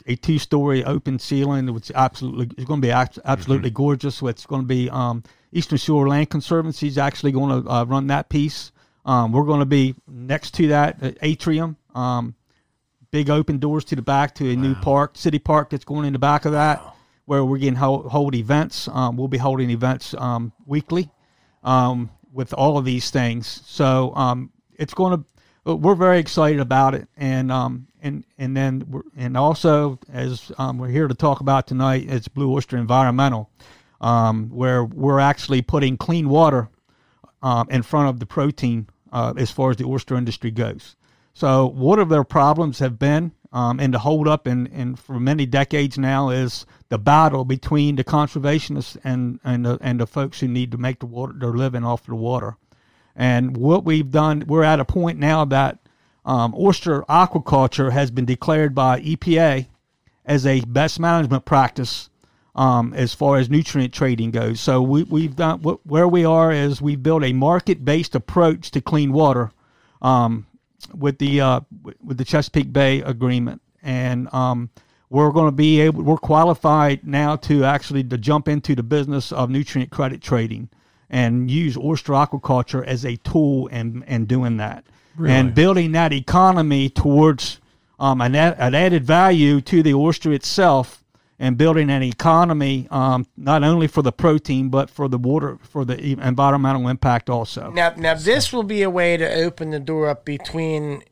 Speaker 4: a two-story open ceiling. It's absolutely it's going to be absolutely mm-hmm. gorgeous. So it's going to be um, Eastern Shore Land Conservancy is actually going to uh, run that piece. Um, we're going to be next to that uh, atrium. Um, big open doors to the back to a wow. new park, city park that's going in the back of that, wow. where we're going to hold, hold events. Um, we'll be holding events um, weekly um, with all of these things. So um, it's going to. We're very excited about it, and um, and and then we're, and also as um, we're here to talk about tonight, it's Blue Oyster Environmental, um, where we're actually putting clean water um, in front of the protein uh, as far as the oyster industry goes. So what of their problems have been, um, and the holdup, and and for many decades now, is the battle between the conservationists and and the, and the folks who need to make the water their living off the water. And what we've done, we're at a point now that um, oyster aquaculture has been declared by E P A as a best management practice um, as far as nutrient trading goes. So we, we've done where we are is we've built a market-based approach to clean water um, with the uh, with the Chesapeake Bay Agreement, and um, we're going to be able. We're qualified now to actually to jump into the business of nutrient credit trading and use oyster aquaculture as a tool in, in doing that. Really? And building that economy towards um, an, an added value to the oyster itself, and building an economy um, not only for the protein but for the water, for the environmental impact also.
Speaker 3: Now, now this will be a way to open the door up between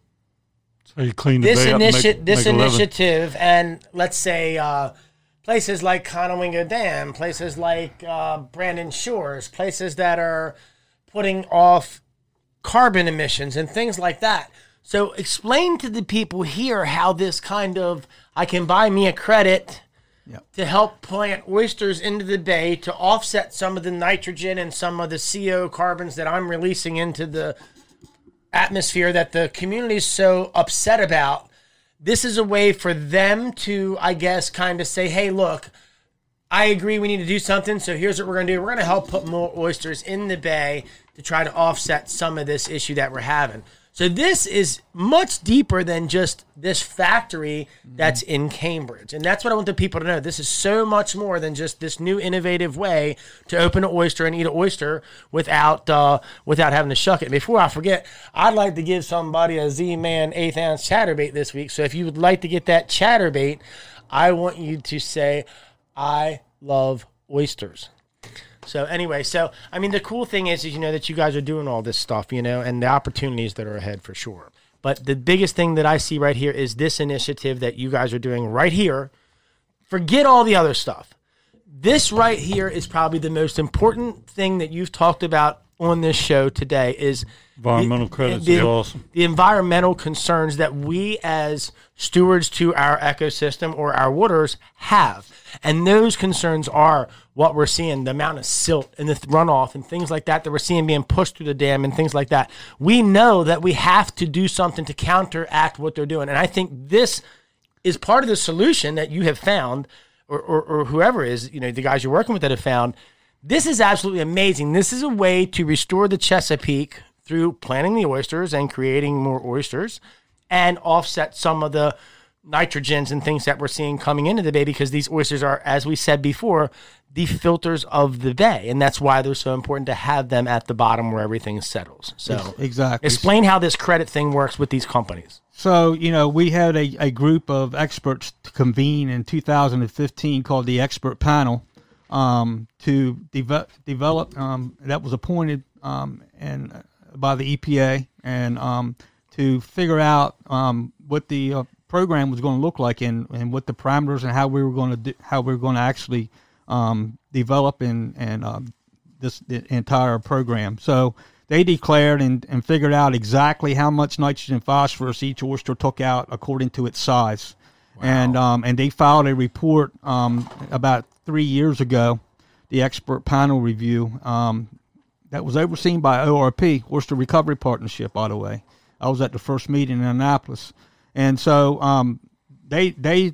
Speaker 2: so you clean the
Speaker 3: this,
Speaker 2: bay
Speaker 3: initi-
Speaker 2: up, make,
Speaker 3: this
Speaker 2: make
Speaker 3: initiative and, let's say, uh, places like Conowingo Dam, places like uh, Brandon Shores, places that are putting off carbon emissions and things like that. So explain to the people here how this kind of, I can buy me a credit yep. to help plant oysters into the bay to offset some of the nitrogen and some of the C O carbons that I'm releasing into the atmosphere that the community is so upset about. This is a way for them to, I guess, kind of say, hey, look, I agree we need to do something, so here's what we're going to do. We're going to help put more oysters in the bay to try to offset some of this issue that we're having. So this is much deeper than just this factory that's in Cambridge. And that's what I want the people to know. This is so much more than just this new innovative way to open an oyster and eat an oyster without uh, without having to shuck it. Before I forget, I'd like to give somebody a Z-Man eighth ounce chatterbait this week. So if you would like to get that chatterbait, I want you to say, I love oysters. So anyway, so, I mean, the cool thing is, is, you know, that you guys are doing all this stuff, you know, and the opportunities that are ahead for sure. But the biggest thing that I see right here is this initiative that you guys are doing right here. Forget all the other stuff. This right here is probably the most important thing that you've talked about on this show today is
Speaker 2: environmental
Speaker 3: the,
Speaker 2: credits
Speaker 3: the,
Speaker 2: is awesome.
Speaker 3: The environmental concerns that we as stewards to our ecosystem or our waters have. And those concerns are what we're seeing, the amount of silt and the runoff and things like that that we're seeing being pushed through the dam and things like that. We know that we have to do something to counteract what they're doing. And I think this is part of the solution that you have found, or, or, or whoever is, you know, the guys you're working with that have found. This is absolutely amazing. This is a way to restore the Chesapeake through planting the oysters and creating more oysters and offset some of the nitrogens and things that we're seeing coming into the bay, because these oysters are, as we said before, the filters of the bay. And that's why they're so important to have them at the bottom where everything settles. So
Speaker 4: exactly.
Speaker 3: Explain how this credit thing works with these companies.
Speaker 4: So, you know, we had a, a group of experts to convene in two thousand fifteen called the Expert Panel. Um, to de- develop, um, that was appointed um, and uh, by the E P A, and um, to figure out um, what the uh, program was going to look like, and, and what the parameters and how we were going to do, how we were going to actually um, develop and and uh, this the entire program. So they declared and, and figured out exactly how much nitrogen and phosphorus each oyster took out according to its size. Wow. And um, and they filed a report um, about three years ago, the Expert Panel Review, um, that was overseen by O R P, Oyster Recovery Partnership, by the way. I was at the first meeting in Annapolis. And so um, they they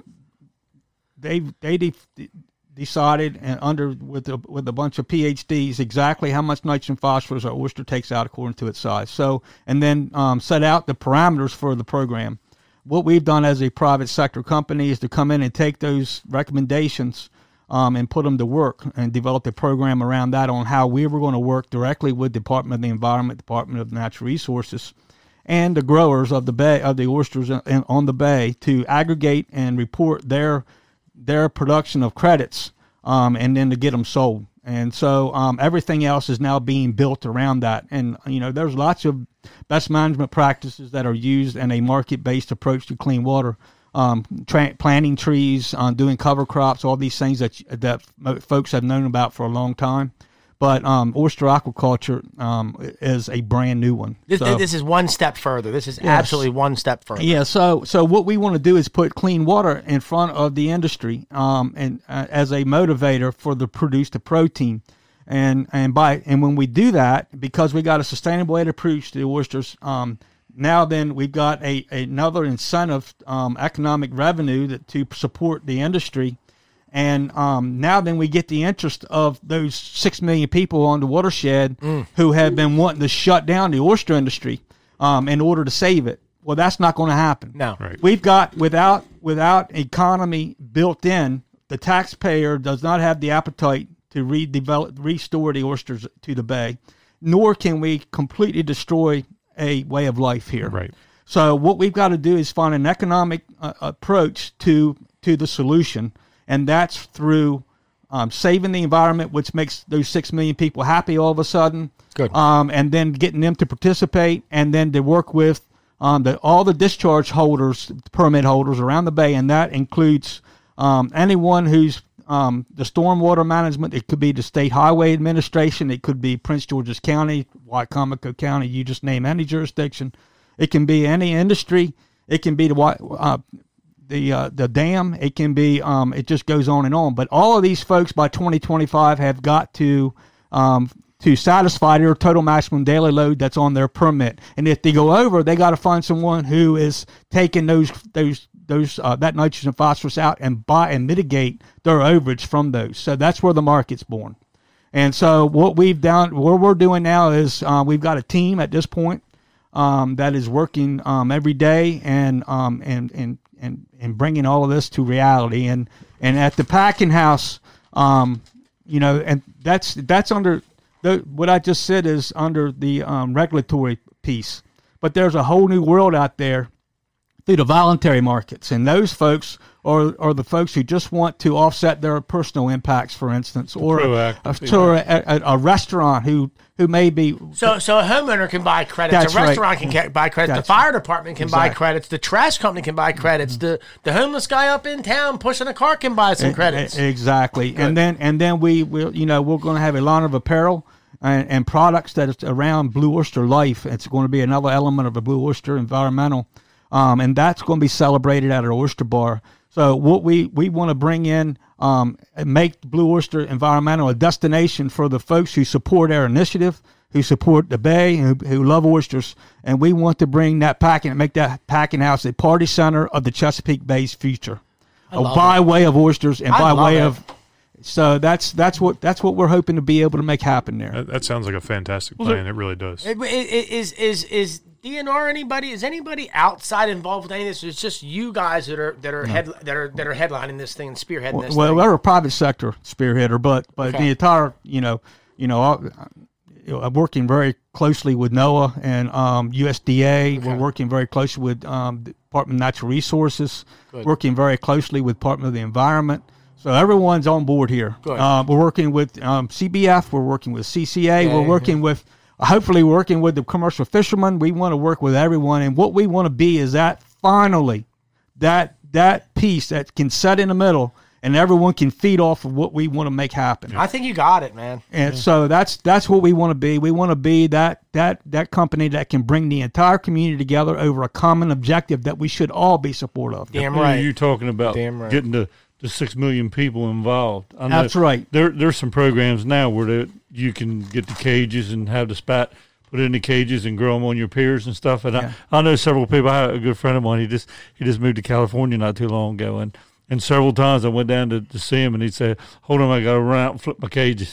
Speaker 4: they they de- decided, and under with a, with a bunch of P H Ds, exactly how much nitrogen phosphorus our oyster takes out according to its size. So, and then um, set out the parameters for the program. what we've done as a private sector company is to come in and take those recommendations um, and put them to work and develop a program around that on how we were going to work directly with Department of the Environment, Department of Natural Resources, and the growers of the bay of the oysters in, on the bay to aggregate and report their their production of credits, um, and then to get them sold. And so um, everything else is now being built around that. And, you know, there's lots of best management practices that are used in a market-based approach to clean water. Um, tra- planting trees, um, doing cover crops, all these things that that folks have known about for a long time. But um, oyster aquaculture um, is a brand new one.
Speaker 3: This,
Speaker 4: so,
Speaker 3: this is one step further. This is
Speaker 4: yes.
Speaker 3: absolutely one step further.
Speaker 4: Yeah. So, so what we want to do is put clean water in front of the industry, um, and uh, as a motivator for the produce the protein, and and by and when we do that, because we got a sustainable way to produce the oysters, um, now then we've got a another incentive, um, economic revenue that to support the industry. And um, now then we get the interest of those six million people on the watershed mm. who have been wanting to shut down the oyster industry um, in order to save it. Well, that's not going to happen.
Speaker 3: No.
Speaker 1: Right.
Speaker 4: We've got, without without economy built in, the taxpayer does not have the appetite to redevelop, restore the oysters to the bay, nor can we completely destroy a way of life here.
Speaker 1: Right.
Speaker 4: So what we've got to do is find an economic uh, approach to to the solution. And that's through um, saving the environment, which makes those six million people happy all of a sudden.
Speaker 3: Good.
Speaker 4: Um, and then getting them to participate, and then to work with um, the, all the discharge holders, permit holders around the bay, and that includes um, anyone who's um, the stormwater management. It could be the State Highway Administration. It could be Prince George's County, Wicomico County. You just name any jurisdiction. It can be any industry. It can be the uh, the uh, the dam. It can be, um, it just goes on and on. But all of these folks by twenty twenty-five have got to um, to satisfy their total maximum daily load that's on their permit. And if they go over, they got to find someone who is taking those those those uh, that nitrogen and phosphorus out and buy and mitigate their overage from those. So that's where the market's born. And so what we've done, what we're doing now is uh, we've got a team at this point um, that is working um, every day and um, and and and and bringing all of this to reality. And and at the packing house, um, you know, and that's that's under the, what I just said is under the um, regulatory piece. But there's a whole new world out there through the voluntary markets, and those folks are are the folks who just want to offset their personal impacts, for instance, or a, a, to a, a, a restaurant who who may be
Speaker 3: so so a homeowner can buy credits,
Speaker 4: That's
Speaker 3: a restaurant
Speaker 4: right.
Speaker 3: can buy credits,
Speaker 4: That's
Speaker 3: the fire department can
Speaker 4: exactly.
Speaker 3: buy credits, the trash company can buy credits, mm-hmm. the the homeless guy up in town pushing a car can buy some credits.
Speaker 4: Exactly, Good. and then and then we will you know we're going to have a line of apparel and, and products that is around Blue Oyster Life. It's going to be another element of a Blue Oyster environmental. Um, and that's going to be celebrated at our oyster bar. So what we, we want to bring in, um, and make Blue Oyster Environmental a destination for the folks who support our initiative, who support the bay, who, who love oysters. And we want to bring that packing and make that packing house a party center of the Chesapeake Bay's future, uh, by it. way of oysters and
Speaker 3: I
Speaker 4: by way
Speaker 3: it.
Speaker 4: of. So that's that's what that's what we're hoping to be able to make happen there.
Speaker 1: That, that sounds like a fantastic plan. Well, it really does.
Speaker 3: It, it, is is is D N R anybody? Is anybody outside involved with any of this? It's just you guys that are that are no. head that are that are headlining this thing and spearheading
Speaker 4: well,
Speaker 3: this.
Speaker 4: Well,
Speaker 3: thing.
Speaker 4: we're a private sector spearheader, but but
Speaker 3: okay.
Speaker 4: the entire you know you know I'm working very closely with NOAA and um, U S D A. Okay. We're working very closely with um, the Department of Natural Resources. Good. Working very closely with Department of the Environment. So everyone's on board here. Uh, we're working with um, C B F. We're working with C C A. Yeah, we're working yeah. with, uh, hopefully, working with the commercial fishermen. We want to work with everyone, and what we want to be is that finally, that that piece that can set in the middle, and everyone can feed off of what we want to make happen.
Speaker 3: I think you got it, man.
Speaker 4: And yeah. so that's that's what we want to be. We want to be that that that company that can bring the entire community together over a common objective that we should all be supportive of.
Speaker 3: Damn right.
Speaker 2: You're talking about
Speaker 3: Damn right.
Speaker 2: getting the. The six million people involved. I know
Speaker 4: That's right.
Speaker 2: There, there's some programs now where they, you can get the cages and have the spat put in the cages and grow them on your piers and stuff. And yeah. I, I know several people. I have a good friend of mine. He just he just moved to California not too long ago, and, and several times I went down to, to see him, and he'd say, "Hold on, I got to run out and flip my cages."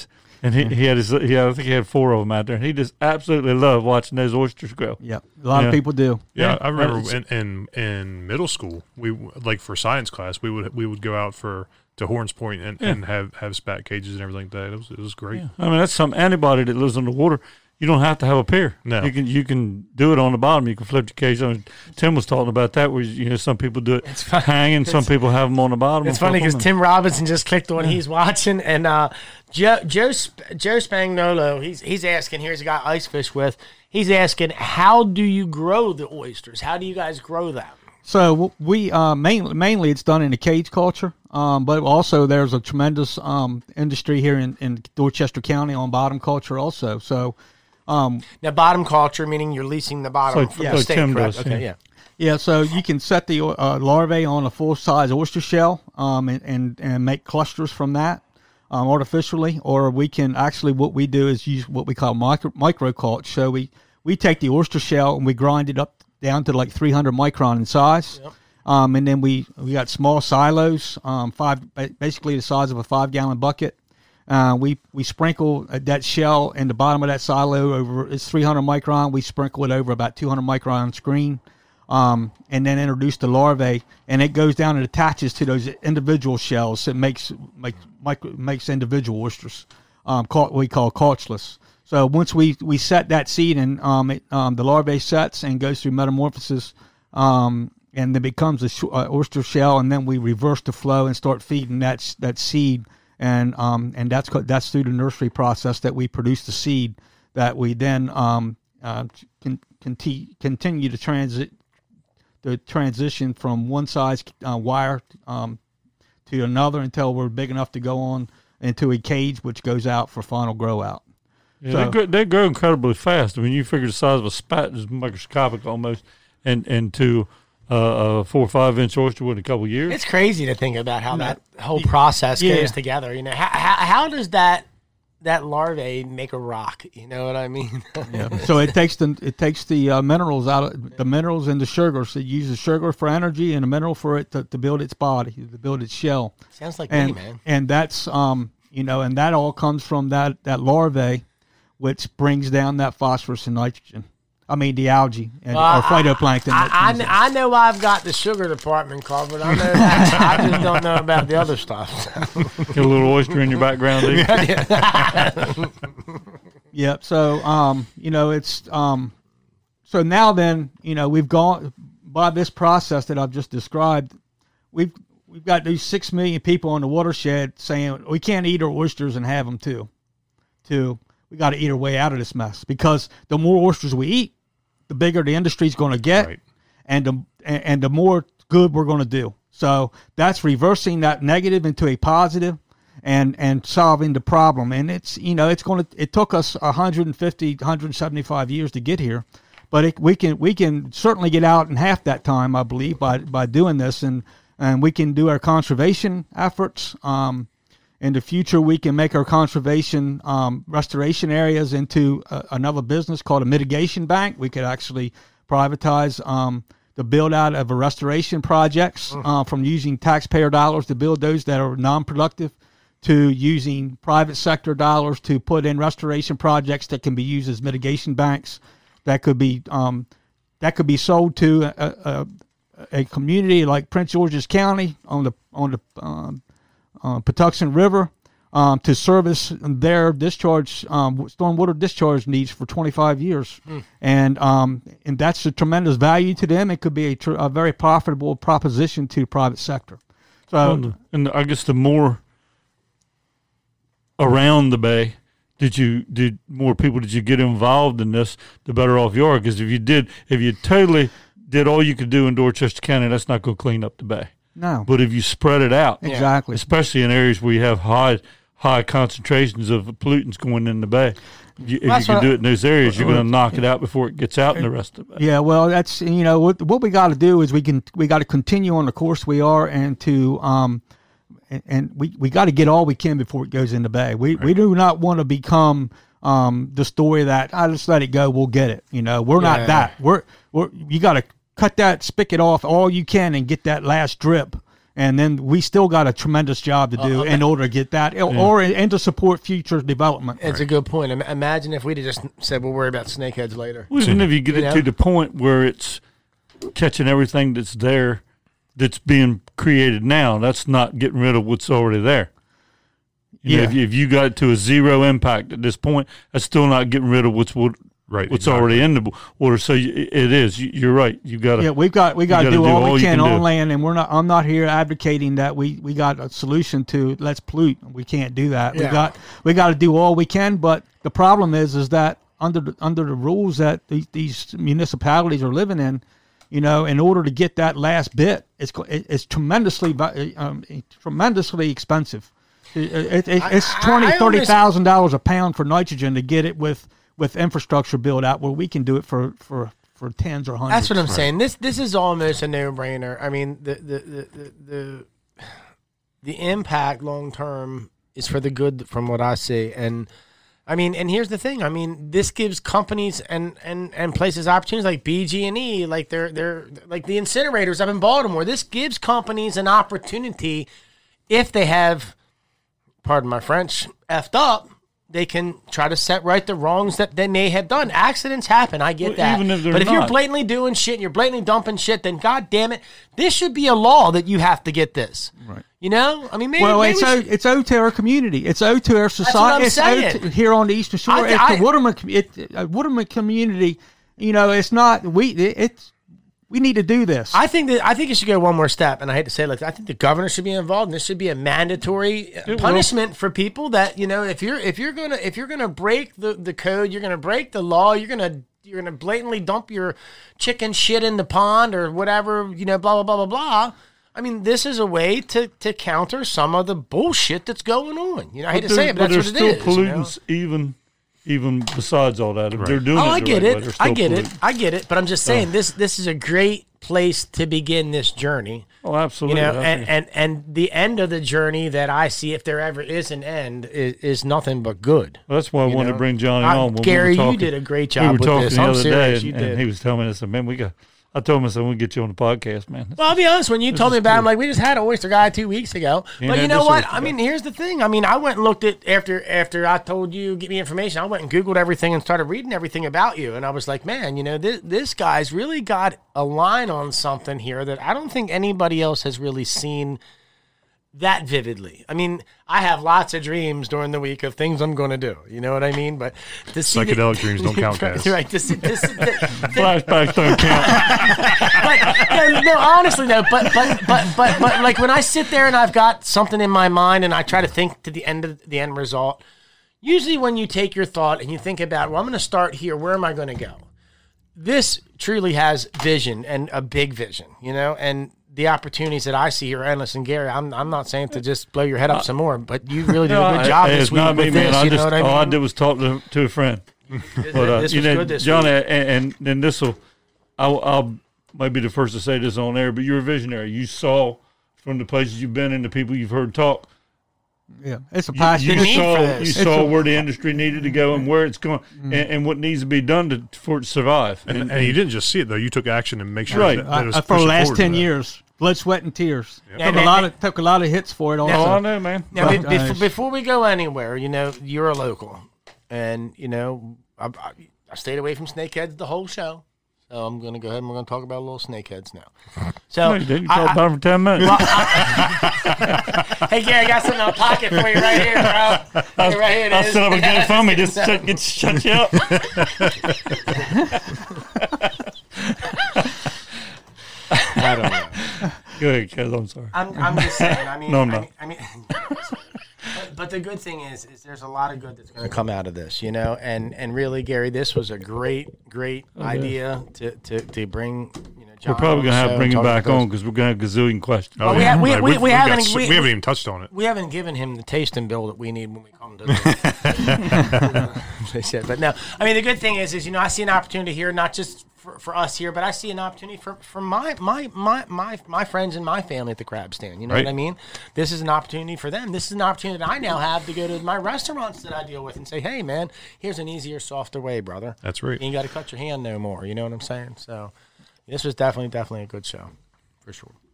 Speaker 2: And he, he had his, he had, I think he had four of them out there, and he just absolutely loved watching those oysters grow.
Speaker 4: Yeah, a lot
Speaker 2: Yeah.
Speaker 4: of people do.
Speaker 1: Yeah,
Speaker 2: Yeah.
Speaker 1: I remember
Speaker 2: That's-
Speaker 1: in, in in middle school, we like for science class, we would we would go out for to Horns Point and,
Speaker 2: Yeah.
Speaker 1: and have, have spat cages and everything like that. It was it was great.
Speaker 2: Yeah. I mean, that's some anybody that lives on the water. You don't have to have a pier.
Speaker 1: No.
Speaker 2: You can you can do it on the bottom. You can flip your cage on. Tim was talking about that, where you know some people do it
Speaker 3: It's fun-
Speaker 2: hanging, some people have them on the bottom.
Speaker 3: It's
Speaker 2: and
Speaker 3: funny
Speaker 2: flip
Speaker 3: because
Speaker 2: 'em.
Speaker 3: Tim Robinson just clicked on he's watching, and uh, Joe Joe Sp- Joe Spagnolo, he's he's asking. Here's a guy I ice fish with. He's asking, how do you grow the oysters? How do you guys grow them?
Speaker 4: So we uh, mainly mainly it's done in the cage culture, um, but also there's a tremendous um, industry here in, in Dorchester County on bottom culture also. So um,
Speaker 3: Now, bottom culture, meaning you're leasing the bottom
Speaker 2: Like-
Speaker 3: from
Speaker 2: yeah,
Speaker 3: the
Speaker 2: like
Speaker 3: state,
Speaker 2: Tim
Speaker 3: correct?
Speaker 2: does,
Speaker 3: Okay,
Speaker 2: yeah.
Speaker 3: yeah.
Speaker 4: yeah, so you can set the uh, larvae on a full size oyster shell um, and, and and make clusters from that um, artificially, or we can actually what we do is use what we call micro microcult. So we we take the oyster shell and we grind it up down to like three hundred micron in size.
Speaker 3: Yep.
Speaker 4: Um, and then we, we got small silos, um, five basically the size of a five gallon bucket. Uh, we we sprinkle that shell in the bottom of that silo over. It's three hundred micron. We sprinkle it over about two hundred micron screen, um, and then introduce the larvae, and it goes down and attaches to those individual shells. It makes makes micro, makes individual oysters, um, called, what we call cultureless. So once we, we set that seed and um, it, um, the larvae sets and goes through metamorphosis, um, and then becomes a sh- uh, oyster shell, and then we reverse the flow and start feeding that that seed, and um, and that's co- that's through the nursery process that we produce the seed that we then um, uh, can, conti- continue to transit the transition from one size uh, wire um, to another until we're big enough to go on into a cage, which goes out for final grow out.
Speaker 2: Yeah,
Speaker 4: So-
Speaker 2: they, grow, they grow incredibly fast. I mean, you figure the size of a spat is microscopic almost, and and to uh, a four or five inch oyster in a couple of years.
Speaker 3: It's crazy to think about how that whole process
Speaker 4: Yeah.
Speaker 3: goes together. You know, how, how, how does that that larvae make a rock? You know what I mean?
Speaker 4: So it takes the it takes the uh, minerals out of the minerals and the sugar. So it uses sugar for energy and a mineral for it to, to build its body, to build its shell.
Speaker 3: Sounds like
Speaker 4: And
Speaker 3: me, man.
Speaker 4: and that's um you know and that all comes from that that larvae, which brings down that phosphorus and nitrogen. I mean the algae and
Speaker 3: Well,
Speaker 4: or phytoplankton.
Speaker 3: I,
Speaker 4: that
Speaker 3: I,
Speaker 4: feeds it.
Speaker 3: I know I've got the sugar department covered. I know that. I just don't know about the other stuff.
Speaker 2: Get a little oyster in your background. Do you?
Speaker 4: Yep. So, um, you know, it's um, so now then, you know, we've gone by this process that I've just described. We've we've got these six million people in the watershed saying we can't eat our oysters and have them too. To we got to eat our way out of this mess because the more oysters we eat, the bigger the industry's going to get,
Speaker 1: Right.
Speaker 4: and the and and the more good we're going to do. So that's reversing that negative into a positive. And, and solving the problem. And it's, you know, it's going to, it took us one hundred fifty, one hundred seventy-five years to get here, but it, we can, we can certainly get out in half that time, I believe, by, by doing this. And, and we can do our conservation efforts. Um, in the future, we can make our conservation, um, restoration areas into a, another business called a mitigation bank. We could actually privatize, um, the build out of a restoration projects, uh, from using taxpayer dollars to build those that are non-productive, to using private sector dollars to put in restoration projects that can be used as mitigation banks, that could be um, that could be sold to a, a, a community like Prince George's County on the on the um, uh, Patuxent River um, to service their discharge um, stormwater discharge needs for twenty-five years, mm. and um, and that's a tremendous value to them. It could be a, tr- a very profitable proposition to the private sector. So,
Speaker 2: Well, and I guess the more around the bay did you did more people did you get involved in this, the better off you are. Because if you did, if you totally did all you could do in Dorchester County, that's not going to clean up the bay.
Speaker 4: no,
Speaker 2: But if you spread it out,
Speaker 4: exactly.
Speaker 2: especially in areas where you have high high concentrations of pollutants going in the bay, you, if
Speaker 3: That's
Speaker 2: you can
Speaker 3: what
Speaker 2: do
Speaker 3: I-
Speaker 2: it in those areas, you're going to knock it out before it gets out in the rest of the bay.
Speaker 4: Yeah, well, that's you know what what we got to do is we can we got to continue on the course we are and to um and, and we, we got to get all we can before it goes in the bay. We we do not want to become um the story that I just let it go, we'll get it. You know, we're
Speaker 3: Yeah.
Speaker 4: not that. We're we're you got to cut that spigot off all you can and get that last drip And then we still got a tremendous job to do uh, in order to get that, yeah. or and to support future development.
Speaker 3: It's right. a good point. Imagine if we'd have just said, we'll worry about snakeheads later.
Speaker 2: Well, even if you get you it know? to the point where it's catching everything that's there, that's being created now, that's not getting rid of what's already there. You yeah. know, if, if you got it to a zero impact at this point, that's still not getting rid of what's what, right, what's exactly. already in the water. So you, it is. You, you're right. You got to.
Speaker 4: Yeah, we've got we got to do, do all we can, can on do. land, and we're not. I'm not here advocating that we, we got a solution to let's pollute. We can't do that. Yeah. We got we got to do all we can. But the problem is, is that under the, under the rules that these, these municipalities are living in, you know, in order to get that last bit, it's it's tremendously um, tremendously expensive. It, it, it's twenty, thirty thousand dollars a pound for nitrogen to get it with, with infrastructure built out, where we can do it for, for, for tens or hundreds.
Speaker 3: That's what I'm right. saying. This this is almost a no brainer. I mean, the the the the, the, the impact long term is for the good, from what I see. And I mean, and here's the thing. I mean, this gives companies and, and, and places opportunities like B G and E, like they're they're like the incinerators up in Baltimore. This gives companies an opportunity, if they have, pardon my French, effed up, they can try to set right the wrongs that they may have done. Accidents happen, I get
Speaker 2: well,
Speaker 3: that.
Speaker 2: Even if they're
Speaker 3: but if
Speaker 2: not.
Speaker 3: you're blatantly doing shit and you're blatantly dumping shit, then God damn it, this should be a law that you have to get this.
Speaker 4: Right.
Speaker 3: You know? I mean, maybe,
Speaker 4: well,
Speaker 3: maybe
Speaker 4: it's, o, it's owed to our community. It's owed to our society. It's owed to, here on the Eastern Shore. I,
Speaker 3: I,
Speaker 4: it's
Speaker 3: I,
Speaker 4: the Waterman, it, uh, Waterman community. You know, it's not, we, it, it's, we need to do this.
Speaker 3: I think that I think it should go one more step, and I hate to say it like that. I think the governor should be involved, and this should be a mandatory it punishment will. for people that, you know, if you're if you're gonna if you're gonna break the, the code, you're gonna break the law, you're gonna you're gonna blatantly dump your chicken shit in the pond or whatever, you know, blah blah blah blah blah. I mean, this is a way to, to counter some of the bullshit that's going on. You know, I hate
Speaker 2: but
Speaker 3: to say it, but,
Speaker 2: but
Speaker 3: that's what it is.
Speaker 2: There's still pollutants, you know? even. Even besides all that, if right. they're doing
Speaker 3: oh,
Speaker 2: it,
Speaker 3: I get
Speaker 2: right
Speaker 3: it.
Speaker 2: way,
Speaker 3: I get
Speaker 2: polluting.
Speaker 3: it. I get it. But I'm just saying, oh. this this is a great place to begin this journey.
Speaker 2: Oh, absolutely.
Speaker 3: You know, and, and and the end of the journey that I see, if there ever is an end, is, is nothing but good.
Speaker 2: Well, that's why I wanted know? to bring Johnny
Speaker 3: I,
Speaker 2: on. When
Speaker 3: Gary,
Speaker 2: we were talking,
Speaker 3: you did a great job
Speaker 2: we were
Speaker 3: with
Speaker 2: talking
Speaker 3: this.
Speaker 2: The
Speaker 3: I'm
Speaker 2: other
Speaker 3: serious,
Speaker 2: day,
Speaker 3: you
Speaker 2: and,
Speaker 3: did.
Speaker 2: and he was telling me, I said, man, we got. I told him, I said, we'll get you on the podcast, man.
Speaker 3: Well, I'll be honest, when you told me about it, I'm like, we just had an oyster guy two weeks ago. You but you know what? I mean, here's the thing. I mean, I went and looked at, after after I told you, get me information, I went and Googled everything and started reading everything about you. And I was like, man, you know, this, this guy's really got a line on something here that I don't think anybody else has really seen that vividly. I mean, I have lots of dreams during the week of things I'm going to do. You know what I mean? But to see
Speaker 1: psychedelic
Speaker 3: the,
Speaker 1: dreams don't count, guys.
Speaker 3: Right. This, this, this,
Speaker 2: flashbacks don't count.
Speaker 3: but no, no, honestly, no. But but but but but like when I sit there and I've got something in my mind and I try to think to the end of the end result. Usually, when you take your thought and you think about, well, I'm going to start here. Where am I going to go? This truly has vision, and a big vision. You know, and the opportunities that I see here are endless. And Gary, I'm I'm not saying to just blow your head up some more, but you really did a good job
Speaker 2: I,
Speaker 3: this week
Speaker 2: not
Speaker 3: with
Speaker 2: me,
Speaker 3: this.
Speaker 2: Man. I
Speaker 3: you
Speaker 2: just,
Speaker 3: know what I mean?
Speaker 2: All I did was talk to, to a friend.
Speaker 3: This,
Speaker 2: but, uh,
Speaker 3: this
Speaker 2: you
Speaker 3: was
Speaker 2: know,
Speaker 3: good this
Speaker 2: John,
Speaker 3: week.
Speaker 2: and, and, and this will, I'll, I'll might be the first to say this on air, but you're a visionary. You saw from the places you've been and the people you've heard talk.
Speaker 4: Yeah, it's a passion.
Speaker 2: You, you
Speaker 3: need
Speaker 2: saw,
Speaker 3: for this.
Speaker 2: you saw a, where the industry needed to go and where it's going,
Speaker 4: mm-hmm.
Speaker 2: and, and what needs to be done to for it to survive.
Speaker 1: And,
Speaker 2: and,
Speaker 1: and you didn't just see it though; you took action and make sure
Speaker 2: right.
Speaker 1: that, that it was
Speaker 4: I, for the
Speaker 1: pushing
Speaker 4: last
Speaker 1: forward
Speaker 4: ten
Speaker 1: to that.
Speaker 4: years, blood, sweat, and tears.
Speaker 1: Yep.
Speaker 3: Yeah,
Speaker 4: took,
Speaker 3: and,
Speaker 4: a lot
Speaker 3: and,
Speaker 4: of, took a lot of hits for it. Also,
Speaker 2: oh, I know, man.
Speaker 3: Now, be,
Speaker 4: But,
Speaker 3: be,
Speaker 4: uh,
Speaker 3: before we go anywhere, you know, you're a local, and you know, I, I, I stayed away from snakeheads the whole show. So I'm going to go ahead and we're going to talk about little snakeheads now. So
Speaker 2: no, you didn't. You talked about them for ten minutes.
Speaker 3: Well, I, hey, Gary, I got something in my pocket for you right here, bro.
Speaker 2: I'll,
Speaker 3: Hey, right here it
Speaker 2: I'll
Speaker 3: is.
Speaker 2: set up a gun for me. Just shut, get, shut you up.
Speaker 3: I don't know.
Speaker 2: Go ahead, Kez. I'm sorry.
Speaker 3: I'm, I'm just saying. I mean,
Speaker 2: No, I'm
Speaker 3: I
Speaker 2: not.
Speaker 3: mean, I mean but, but the good thing is, is there's a lot of good that's going to come out of this, you know. And and really, Gary, this was a great, great
Speaker 2: Oh,
Speaker 3: idea to, to, to bring. You know, John
Speaker 2: We're probably
Speaker 3: on
Speaker 2: going to
Speaker 3: the
Speaker 2: have
Speaker 3: show
Speaker 2: to bring
Speaker 3: and
Speaker 2: him
Speaker 3: talk
Speaker 2: back
Speaker 3: about
Speaker 2: on because we're going to have a gazillion questions.
Speaker 1: Oh,
Speaker 3: we
Speaker 1: yeah.
Speaker 3: ha- we-
Speaker 1: Like,
Speaker 3: we-
Speaker 1: we've-
Speaker 3: we
Speaker 1: we've
Speaker 3: haven't-
Speaker 1: got so-
Speaker 3: we-
Speaker 1: we haven't even touched on it.
Speaker 3: We haven't given him the tasting bill that we need when we come to the they said. But no, I mean, the good thing is, is, you know, I see an opportunity here, not just for, for us here, but I see an opportunity for, for my, my, my, my, my friends and my family at the crab stand. You know
Speaker 1: Right.
Speaker 3: what I mean? This is an opportunity for them. This is an opportunity that I now have to go to my restaurants that I deal with and say, hey, man, here's an easier, softer way, brother.
Speaker 1: That's right.
Speaker 3: You ain't got to cut your hand no more. You know what I'm saying? So this was definitely, definitely a good show, for sure.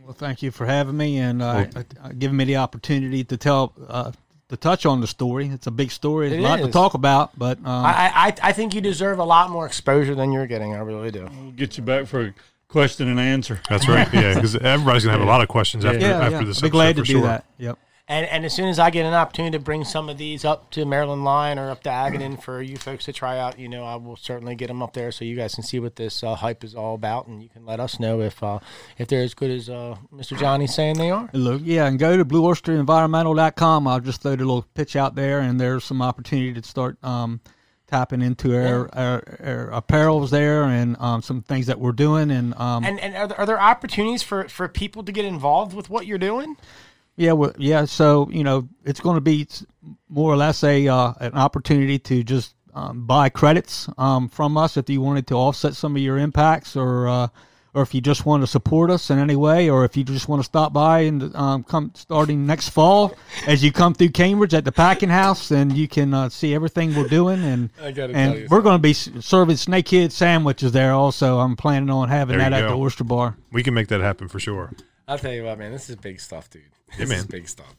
Speaker 4: Well, thank you for having me and uh, uh, giving me the opportunity to tell, uh, to touch on the story. It's a big story. There's a lot
Speaker 3: is.
Speaker 4: to talk about, but um,
Speaker 3: I, I I think you deserve a lot more exposure than you're getting. I really do.
Speaker 2: We'll get you back for a question and answer.
Speaker 1: That's right. Yeah, because everybody's gonna have a lot of questions after
Speaker 4: yeah,
Speaker 1: after
Speaker 4: yeah.
Speaker 1: this.
Speaker 4: I'll be glad to
Speaker 1: episode,
Speaker 4: do
Speaker 1: for sure.
Speaker 4: that. Yep.
Speaker 3: And and as soon as I get an opportunity to bring some of these up to Maryland Line or up to Aganon for you folks to try out, you know, I will certainly get them up there so you guys can see what this uh, hype is all about, and you can let us know if uh, if they're as good as uh, Mister Johnny's saying they are.
Speaker 4: Look, yeah, and go to blue oyster environmental dot com. I'll just throw the little pitch out there, and there's some opportunity to start um, tapping into our, our, our apparels there and um, some things that we're doing. And um,
Speaker 3: And and are there, are there opportunities for, for people to get involved with what you're doing?
Speaker 4: Yeah, well, yeah. So you know, it's going to be more or less a uh, an opportunity to just um, buy credits um, from us if you wanted to offset some of your impacts, or uh, or if you just want to support us in any way, or if you just want to stop by and um, come starting next fall as you come through Cambridge at the Packing House, then you can uh, see everything we're doing. And
Speaker 3: I gotta
Speaker 4: and
Speaker 3: tell you
Speaker 4: we're going to be serving snakehead sandwiches there also. I'm planning on having
Speaker 1: There
Speaker 4: that
Speaker 1: you
Speaker 4: at
Speaker 1: go.
Speaker 4: the Oyster Bar.
Speaker 1: We can make that happen for sure.
Speaker 3: I'll tell you what, man, this is big stuff, dude. This
Speaker 1: man.
Speaker 3: is big stuff.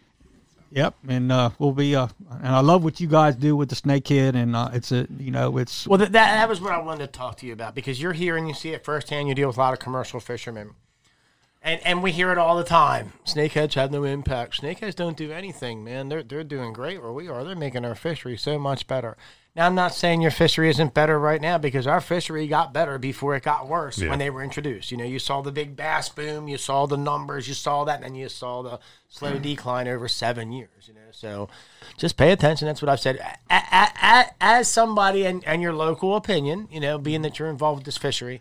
Speaker 4: Yep, and uh, we'll be. Uh, and I love what you guys do with the snakehead, and uh, it's a you know it's
Speaker 3: Well, that, that that was what I wanted to talk to you about, because you're here and you see it firsthand. You deal with a lot of commercial fishermen, and and we hear it all the time. Snakeheads have no impact. Snakeheads don't do anything, man. They're they're doing great where we are. They're making our fishery so much better. Now, I'm not saying your fishery isn't better right now, because our fishery got better before it got worse
Speaker 1: Yeah.
Speaker 3: when they were introduced. You know, you saw the big bass boom, you saw the numbers, you saw that, and then you saw the slow decline over seven years. You know, so just pay attention. That's what I've said. A- a- a- As somebody and, and your local opinion, you know, being that you're involved with this fishery,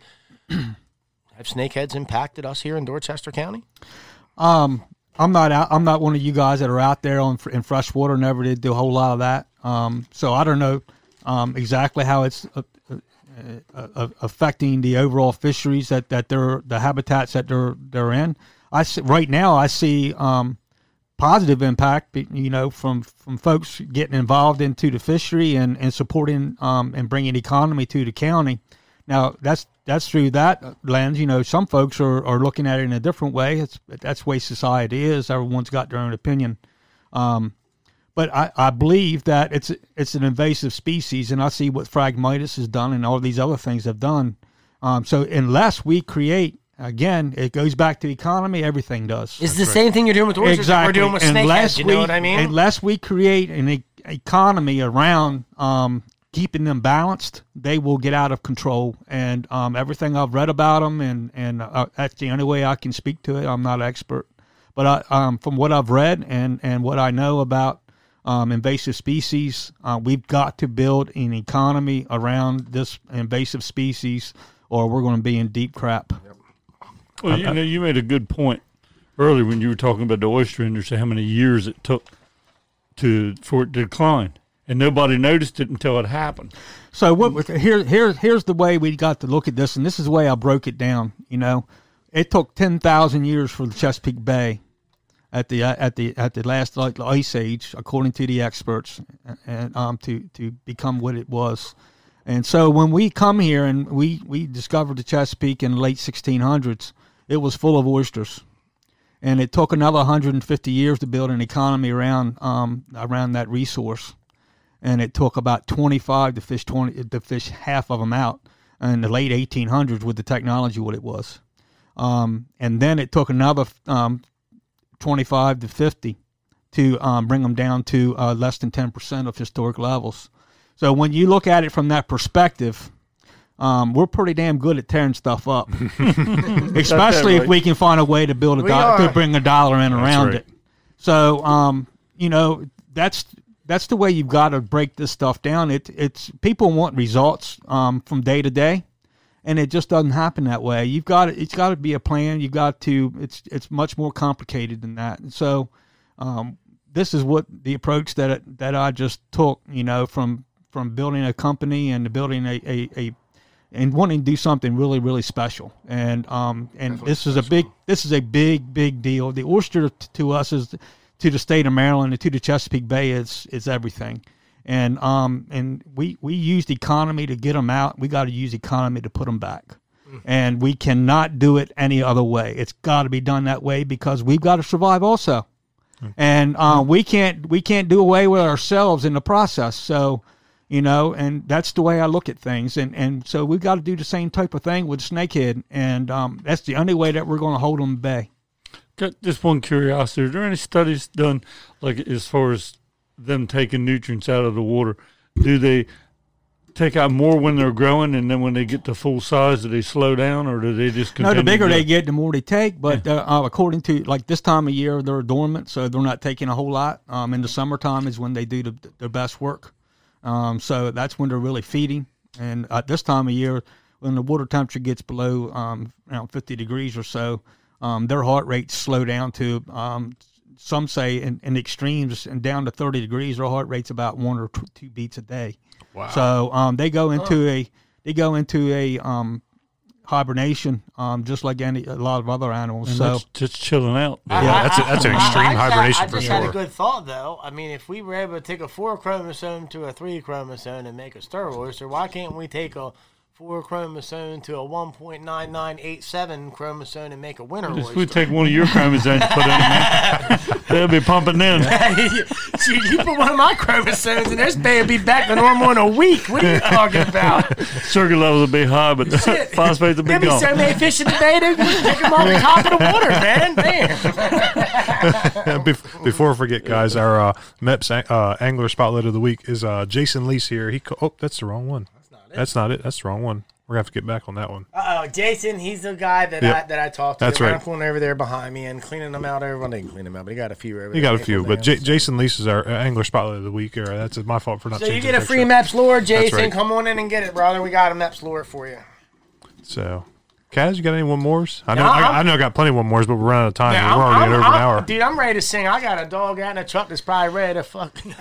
Speaker 3: have snakeheads impacted us here in Dorchester County?
Speaker 4: Um, I'm not out. I'm not one of you guys that are out there on in freshwater. Never did do a whole lot of that. Um, so I don't know um, exactly how it's uh, uh, uh, affecting the overall fisheries that, that they're the habitats that they're they're in. I see, right now I see um, positive impact. You know, from from folks getting involved into the fishery and and supporting um, and bringing economy to the county. Now that's that's through that lens. You know, some folks are, are looking at it in a different way. It's that's the way society is. Everyone's got their own opinion. Um, but I, I believe that it's it's an invasive species, and I see what Phragmites has done and all these other things have done. Um, so unless we create, again, it goes back to economy. Everything does.
Speaker 3: It's the same thing you're doing with oysters that we're doing with snakeheads. You know what I mean?
Speaker 4: Unless we create an e- economy around um, keeping them balanced, they will get out of control. And um, everything I've read about them, and and uh, that's the only way I can speak to it. I'm not an expert, but I, um, from what I've read and and what I know about um, invasive species, uh, we've got to build an economy around this invasive species, or we're going to be in deep crap.
Speaker 2: Well, you know, you made a good point earlier when you were talking about the oyster industry, how many years it took to for it to decline, and nobody noticed it until it happened.
Speaker 4: So what? Here, here, here's the way we got to look at this, and this is the way I broke it down. You know, it took ten thousand years for the Chesapeake Bay at the at the at the last like ice age, according to the experts, and um to to become what it was. And so when we come here and we we discovered the Chesapeake in the late sixteen hundreds, it was full of oysters. And it took another one hundred fifty years to build an economy around um, around that resource, and it took about twenty-five to fish twenty to fish half of them out in the late eighteen hundreds with the technology what it was, um, and then it took another um, twenty-five to fifty to um, bring them down to uh, less than ten percent of historic levels. So when you look at it from that perspective, Um, we're pretty damn good at tearing stuff up, especially if we can find a way to build a
Speaker 3: We
Speaker 4: dollar,
Speaker 3: are.
Speaker 4: to bring a dollar in around
Speaker 1: right.
Speaker 4: it. So, um, you know, that's that's the way you've got to break this stuff down. It it's people want results um, from day to day, and it just doesn't happen that way. You've got to, it's got to be a plan. You've got to. It's it's much more complicated than that. And so, um, this is what the approach that it, that I just took. You know, from from building a company and building a a, a and wanting to do something really, really special. And um, and
Speaker 3: Definitely
Speaker 4: this is a big, this is a big, big deal. The oyster t- to us is, to the state of Maryland and to the Chesapeake Bay is is everything. And um and we we used economy to get them out. We got to use economy to put them back. And we cannot do it any other way. It's got to be done that way because we've got to survive also. And uh, we can't we can't do away with ourselves in the process. So, you know, and that's the way I look at things. And, and so we've got to do the same type of thing with snakehead. And um, that's the only way that we're going to hold them at bay.
Speaker 2: Got just one curiosity. Are there any studies done, like as far as them taking nutrients out of the water? Do they take out more when they're growing, and then when they get to full size, do they slow down, or do they just continue?
Speaker 4: No, the bigger
Speaker 2: to
Speaker 4: they get, the more they take. But yeah. uh, according to, like this time of year, they're dormant, so they're not taking a whole lot. Um, in the summertime is when they do the, their best work. Um, so that's when they're really feeding. And at this time of year, when the water temperature gets below um, around fifty degrees or so, um, their heart rates slow down to, um, some say in, in extremes, and down to thirty degrees, their heart rate's about one or two beats a day. Wow. So um, they go into oh. a they go into a um, hibernation, um, just like any a lot of other animals.
Speaker 2: And
Speaker 4: so
Speaker 2: that's just chilling out.
Speaker 1: Yeah, I, that's a, that's an extreme
Speaker 3: I, I,
Speaker 1: hibernation
Speaker 3: I, I
Speaker 1: for
Speaker 3: just
Speaker 1: sure.
Speaker 3: had a good thought though. I mean, if we were able to take a four chromosome to a three chromosome and make a star oyster, why can't we take a four chromosome to a one point nine nine eight seven chromosome and make a winter oyster?
Speaker 2: If we take one of your chromosomes and put it in there, they'll be pumping in.
Speaker 3: See, you put one of my chromosomes and this baby be back to normal in a week. What are you talking about?
Speaker 2: Sugar levels will be high, but phosphates will be
Speaker 3: There'll be
Speaker 2: gone.
Speaker 3: so many fish in the bay, they can pick them off the top of the water, man. Damn.
Speaker 1: Bef- Before I forget, guys, our uh, M E P S uh, Angler Spotlight of the Week is uh, Jason Leese here. He co- Oh, that's the wrong one. That's not it. That's the wrong one. We're going to have to get back on that one.
Speaker 3: Uh oh, Jason, he's the guy that
Speaker 1: Yep.
Speaker 3: I that I talked to.
Speaker 1: That's
Speaker 3: I'm
Speaker 1: right.
Speaker 3: pulling over there behind me and cleaning them out. Everyone didn't clean them out, but he got a few over there.
Speaker 1: You got a few, but J-
Speaker 3: J-
Speaker 1: Jason Leese is our uh, Angler Spotlight of the Week. Or that's my fault for not
Speaker 3: So
Speaker 1: changing
Speaker 3: you get a
Speaker 1: the
Speaker 3: free
Speaker 1: picture.
Speaker 3: M E P S lure, Jason.
Speaker 1: right.
Speaker 3: Come on in and get it, brother. We got a M E P S lure for you.
Speaker 1: So, Kaz, you got any one mores? I know,
Speaker 3: No,
Speaker 1: I,
Speaker 3: I'm-
Speaker 1: I know, I got plenty of one mores, but we're running out of time.
Speaker 3: Yeah,
Speaker 1: we're
Speaker 3: I'm-
Speaker 1: already
Speaker 3: I'm-
Speaker 1: at over an
Speaker 3: I'm-
Speaker 1: hour.
Speaker 3: Dude, I'm ready to sing. I got a dog out in the truck that's probably ready to fuck. You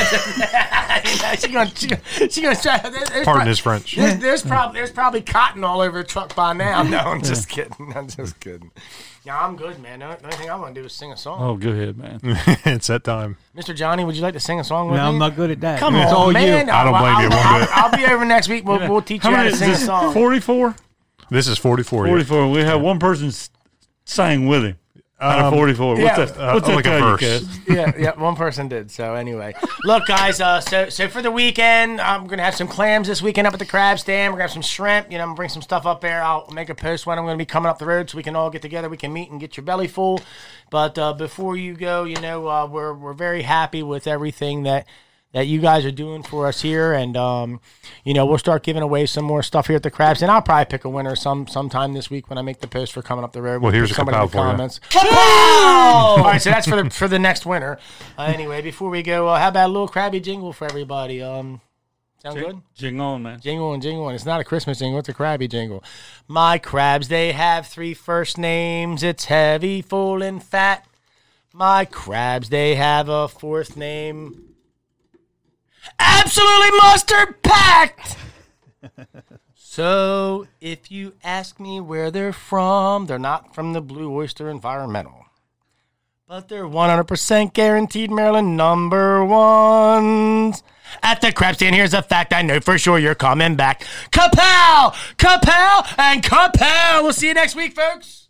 Speaker 3: know, she gonna, she gonna, she gonna try. There's, there's
Speaker 1: Pardon
Speaker 3: pro-
Speaker 1: his French.
Speaker 3: There's, there's probably there's probably cotton all over the truck by now. No, I'm just kidding. I'm just kidding. Yeah, I'm good, man. The only thing I want to do is sing a song.
Speaker 2: Oh, go ahead, man.
Speaker 1: It's that time.
Speaker 3: Mister Johnny, would you like to sing a song with
Speaker 4: no,
Speaker 3: me?
Speaker 4: I'm not good at that.
Speaker 3: Come
Speaker 4: it's
Speaker 3: on,
Speaker 4: all
Speaker 3: man.
Speaker 4: you.
Speaker 1: I don't blame
Speaker 3: I'll,
Speaker 1: you one
Speaker 3: I'll,
Speaker 1: bit.
Speaker 3: I'll be over next week. We'll, we'll teach you how to sing a song.
Speaker 2: forty-four?
Speaker 1: This is forty-four. yeah.
Speaker 2: forty-four. We have one person s- sang with him. Out of
Speaker 1: Um,
Speaker 2: forty-four. What's
Speaker 3: yeah,
Speaker 2: that?
Speaker 1: uh,
Speaker 2: What's that
Speaker 1: like a
Speaker 2: tell you,
Speaker 1: verse.
Speaker 2: Kaz?
Speaker 3: yeah, yeah, one person did. So anyway, look, guys. Uh, so so for the weekend, I'm gonna have some clams this weekend up at the crab stand. We're gonna have some shrimp. You know, I'm gonna bring some stuff up there. I'll make a post when I'm gonna be coming up the road, so we can all get together. We can meet and get your belly full. But uh, before you go, you know, uh, we're we're very happy with everything that. that you guys are doing for us here, and um, you know, we'll start giving away some more stuff here at the crabs, and I'll probably pick a winner some sometime this week when I make the post for coming up the road.
Speaker 1: Well, here's
Speaker 3: put
Speaker 1: a
Speaker 3: somebody in
Speaker 1: kapow
Speaker 3: the
Speaker 1: for you.
Speaker 3: comments. Kapow! All right, so that's for the for the next winner. Uh, anyway, before we go, uh, how about a little crabby jingle for everybody? Um, sound good?
Speaker 2: Jing on, man.
Speaker 3: Jingle and jingle, and it's not a Christmas jingle; it's a crabby jingle. My crabs, they have three first names. It's heavy, full, and fat. My crabs, they have a fourth name. Absolutely mustard packed. So, if you ask me where they're from, they're not from the Blue Oyster Environmental. But they're one hundred percent guaranteed Maryland number ones. At the crab stand, here's a fact I know for sure you're coming back. Kapow! Kapow! And kapow! We'll see you next week, folks.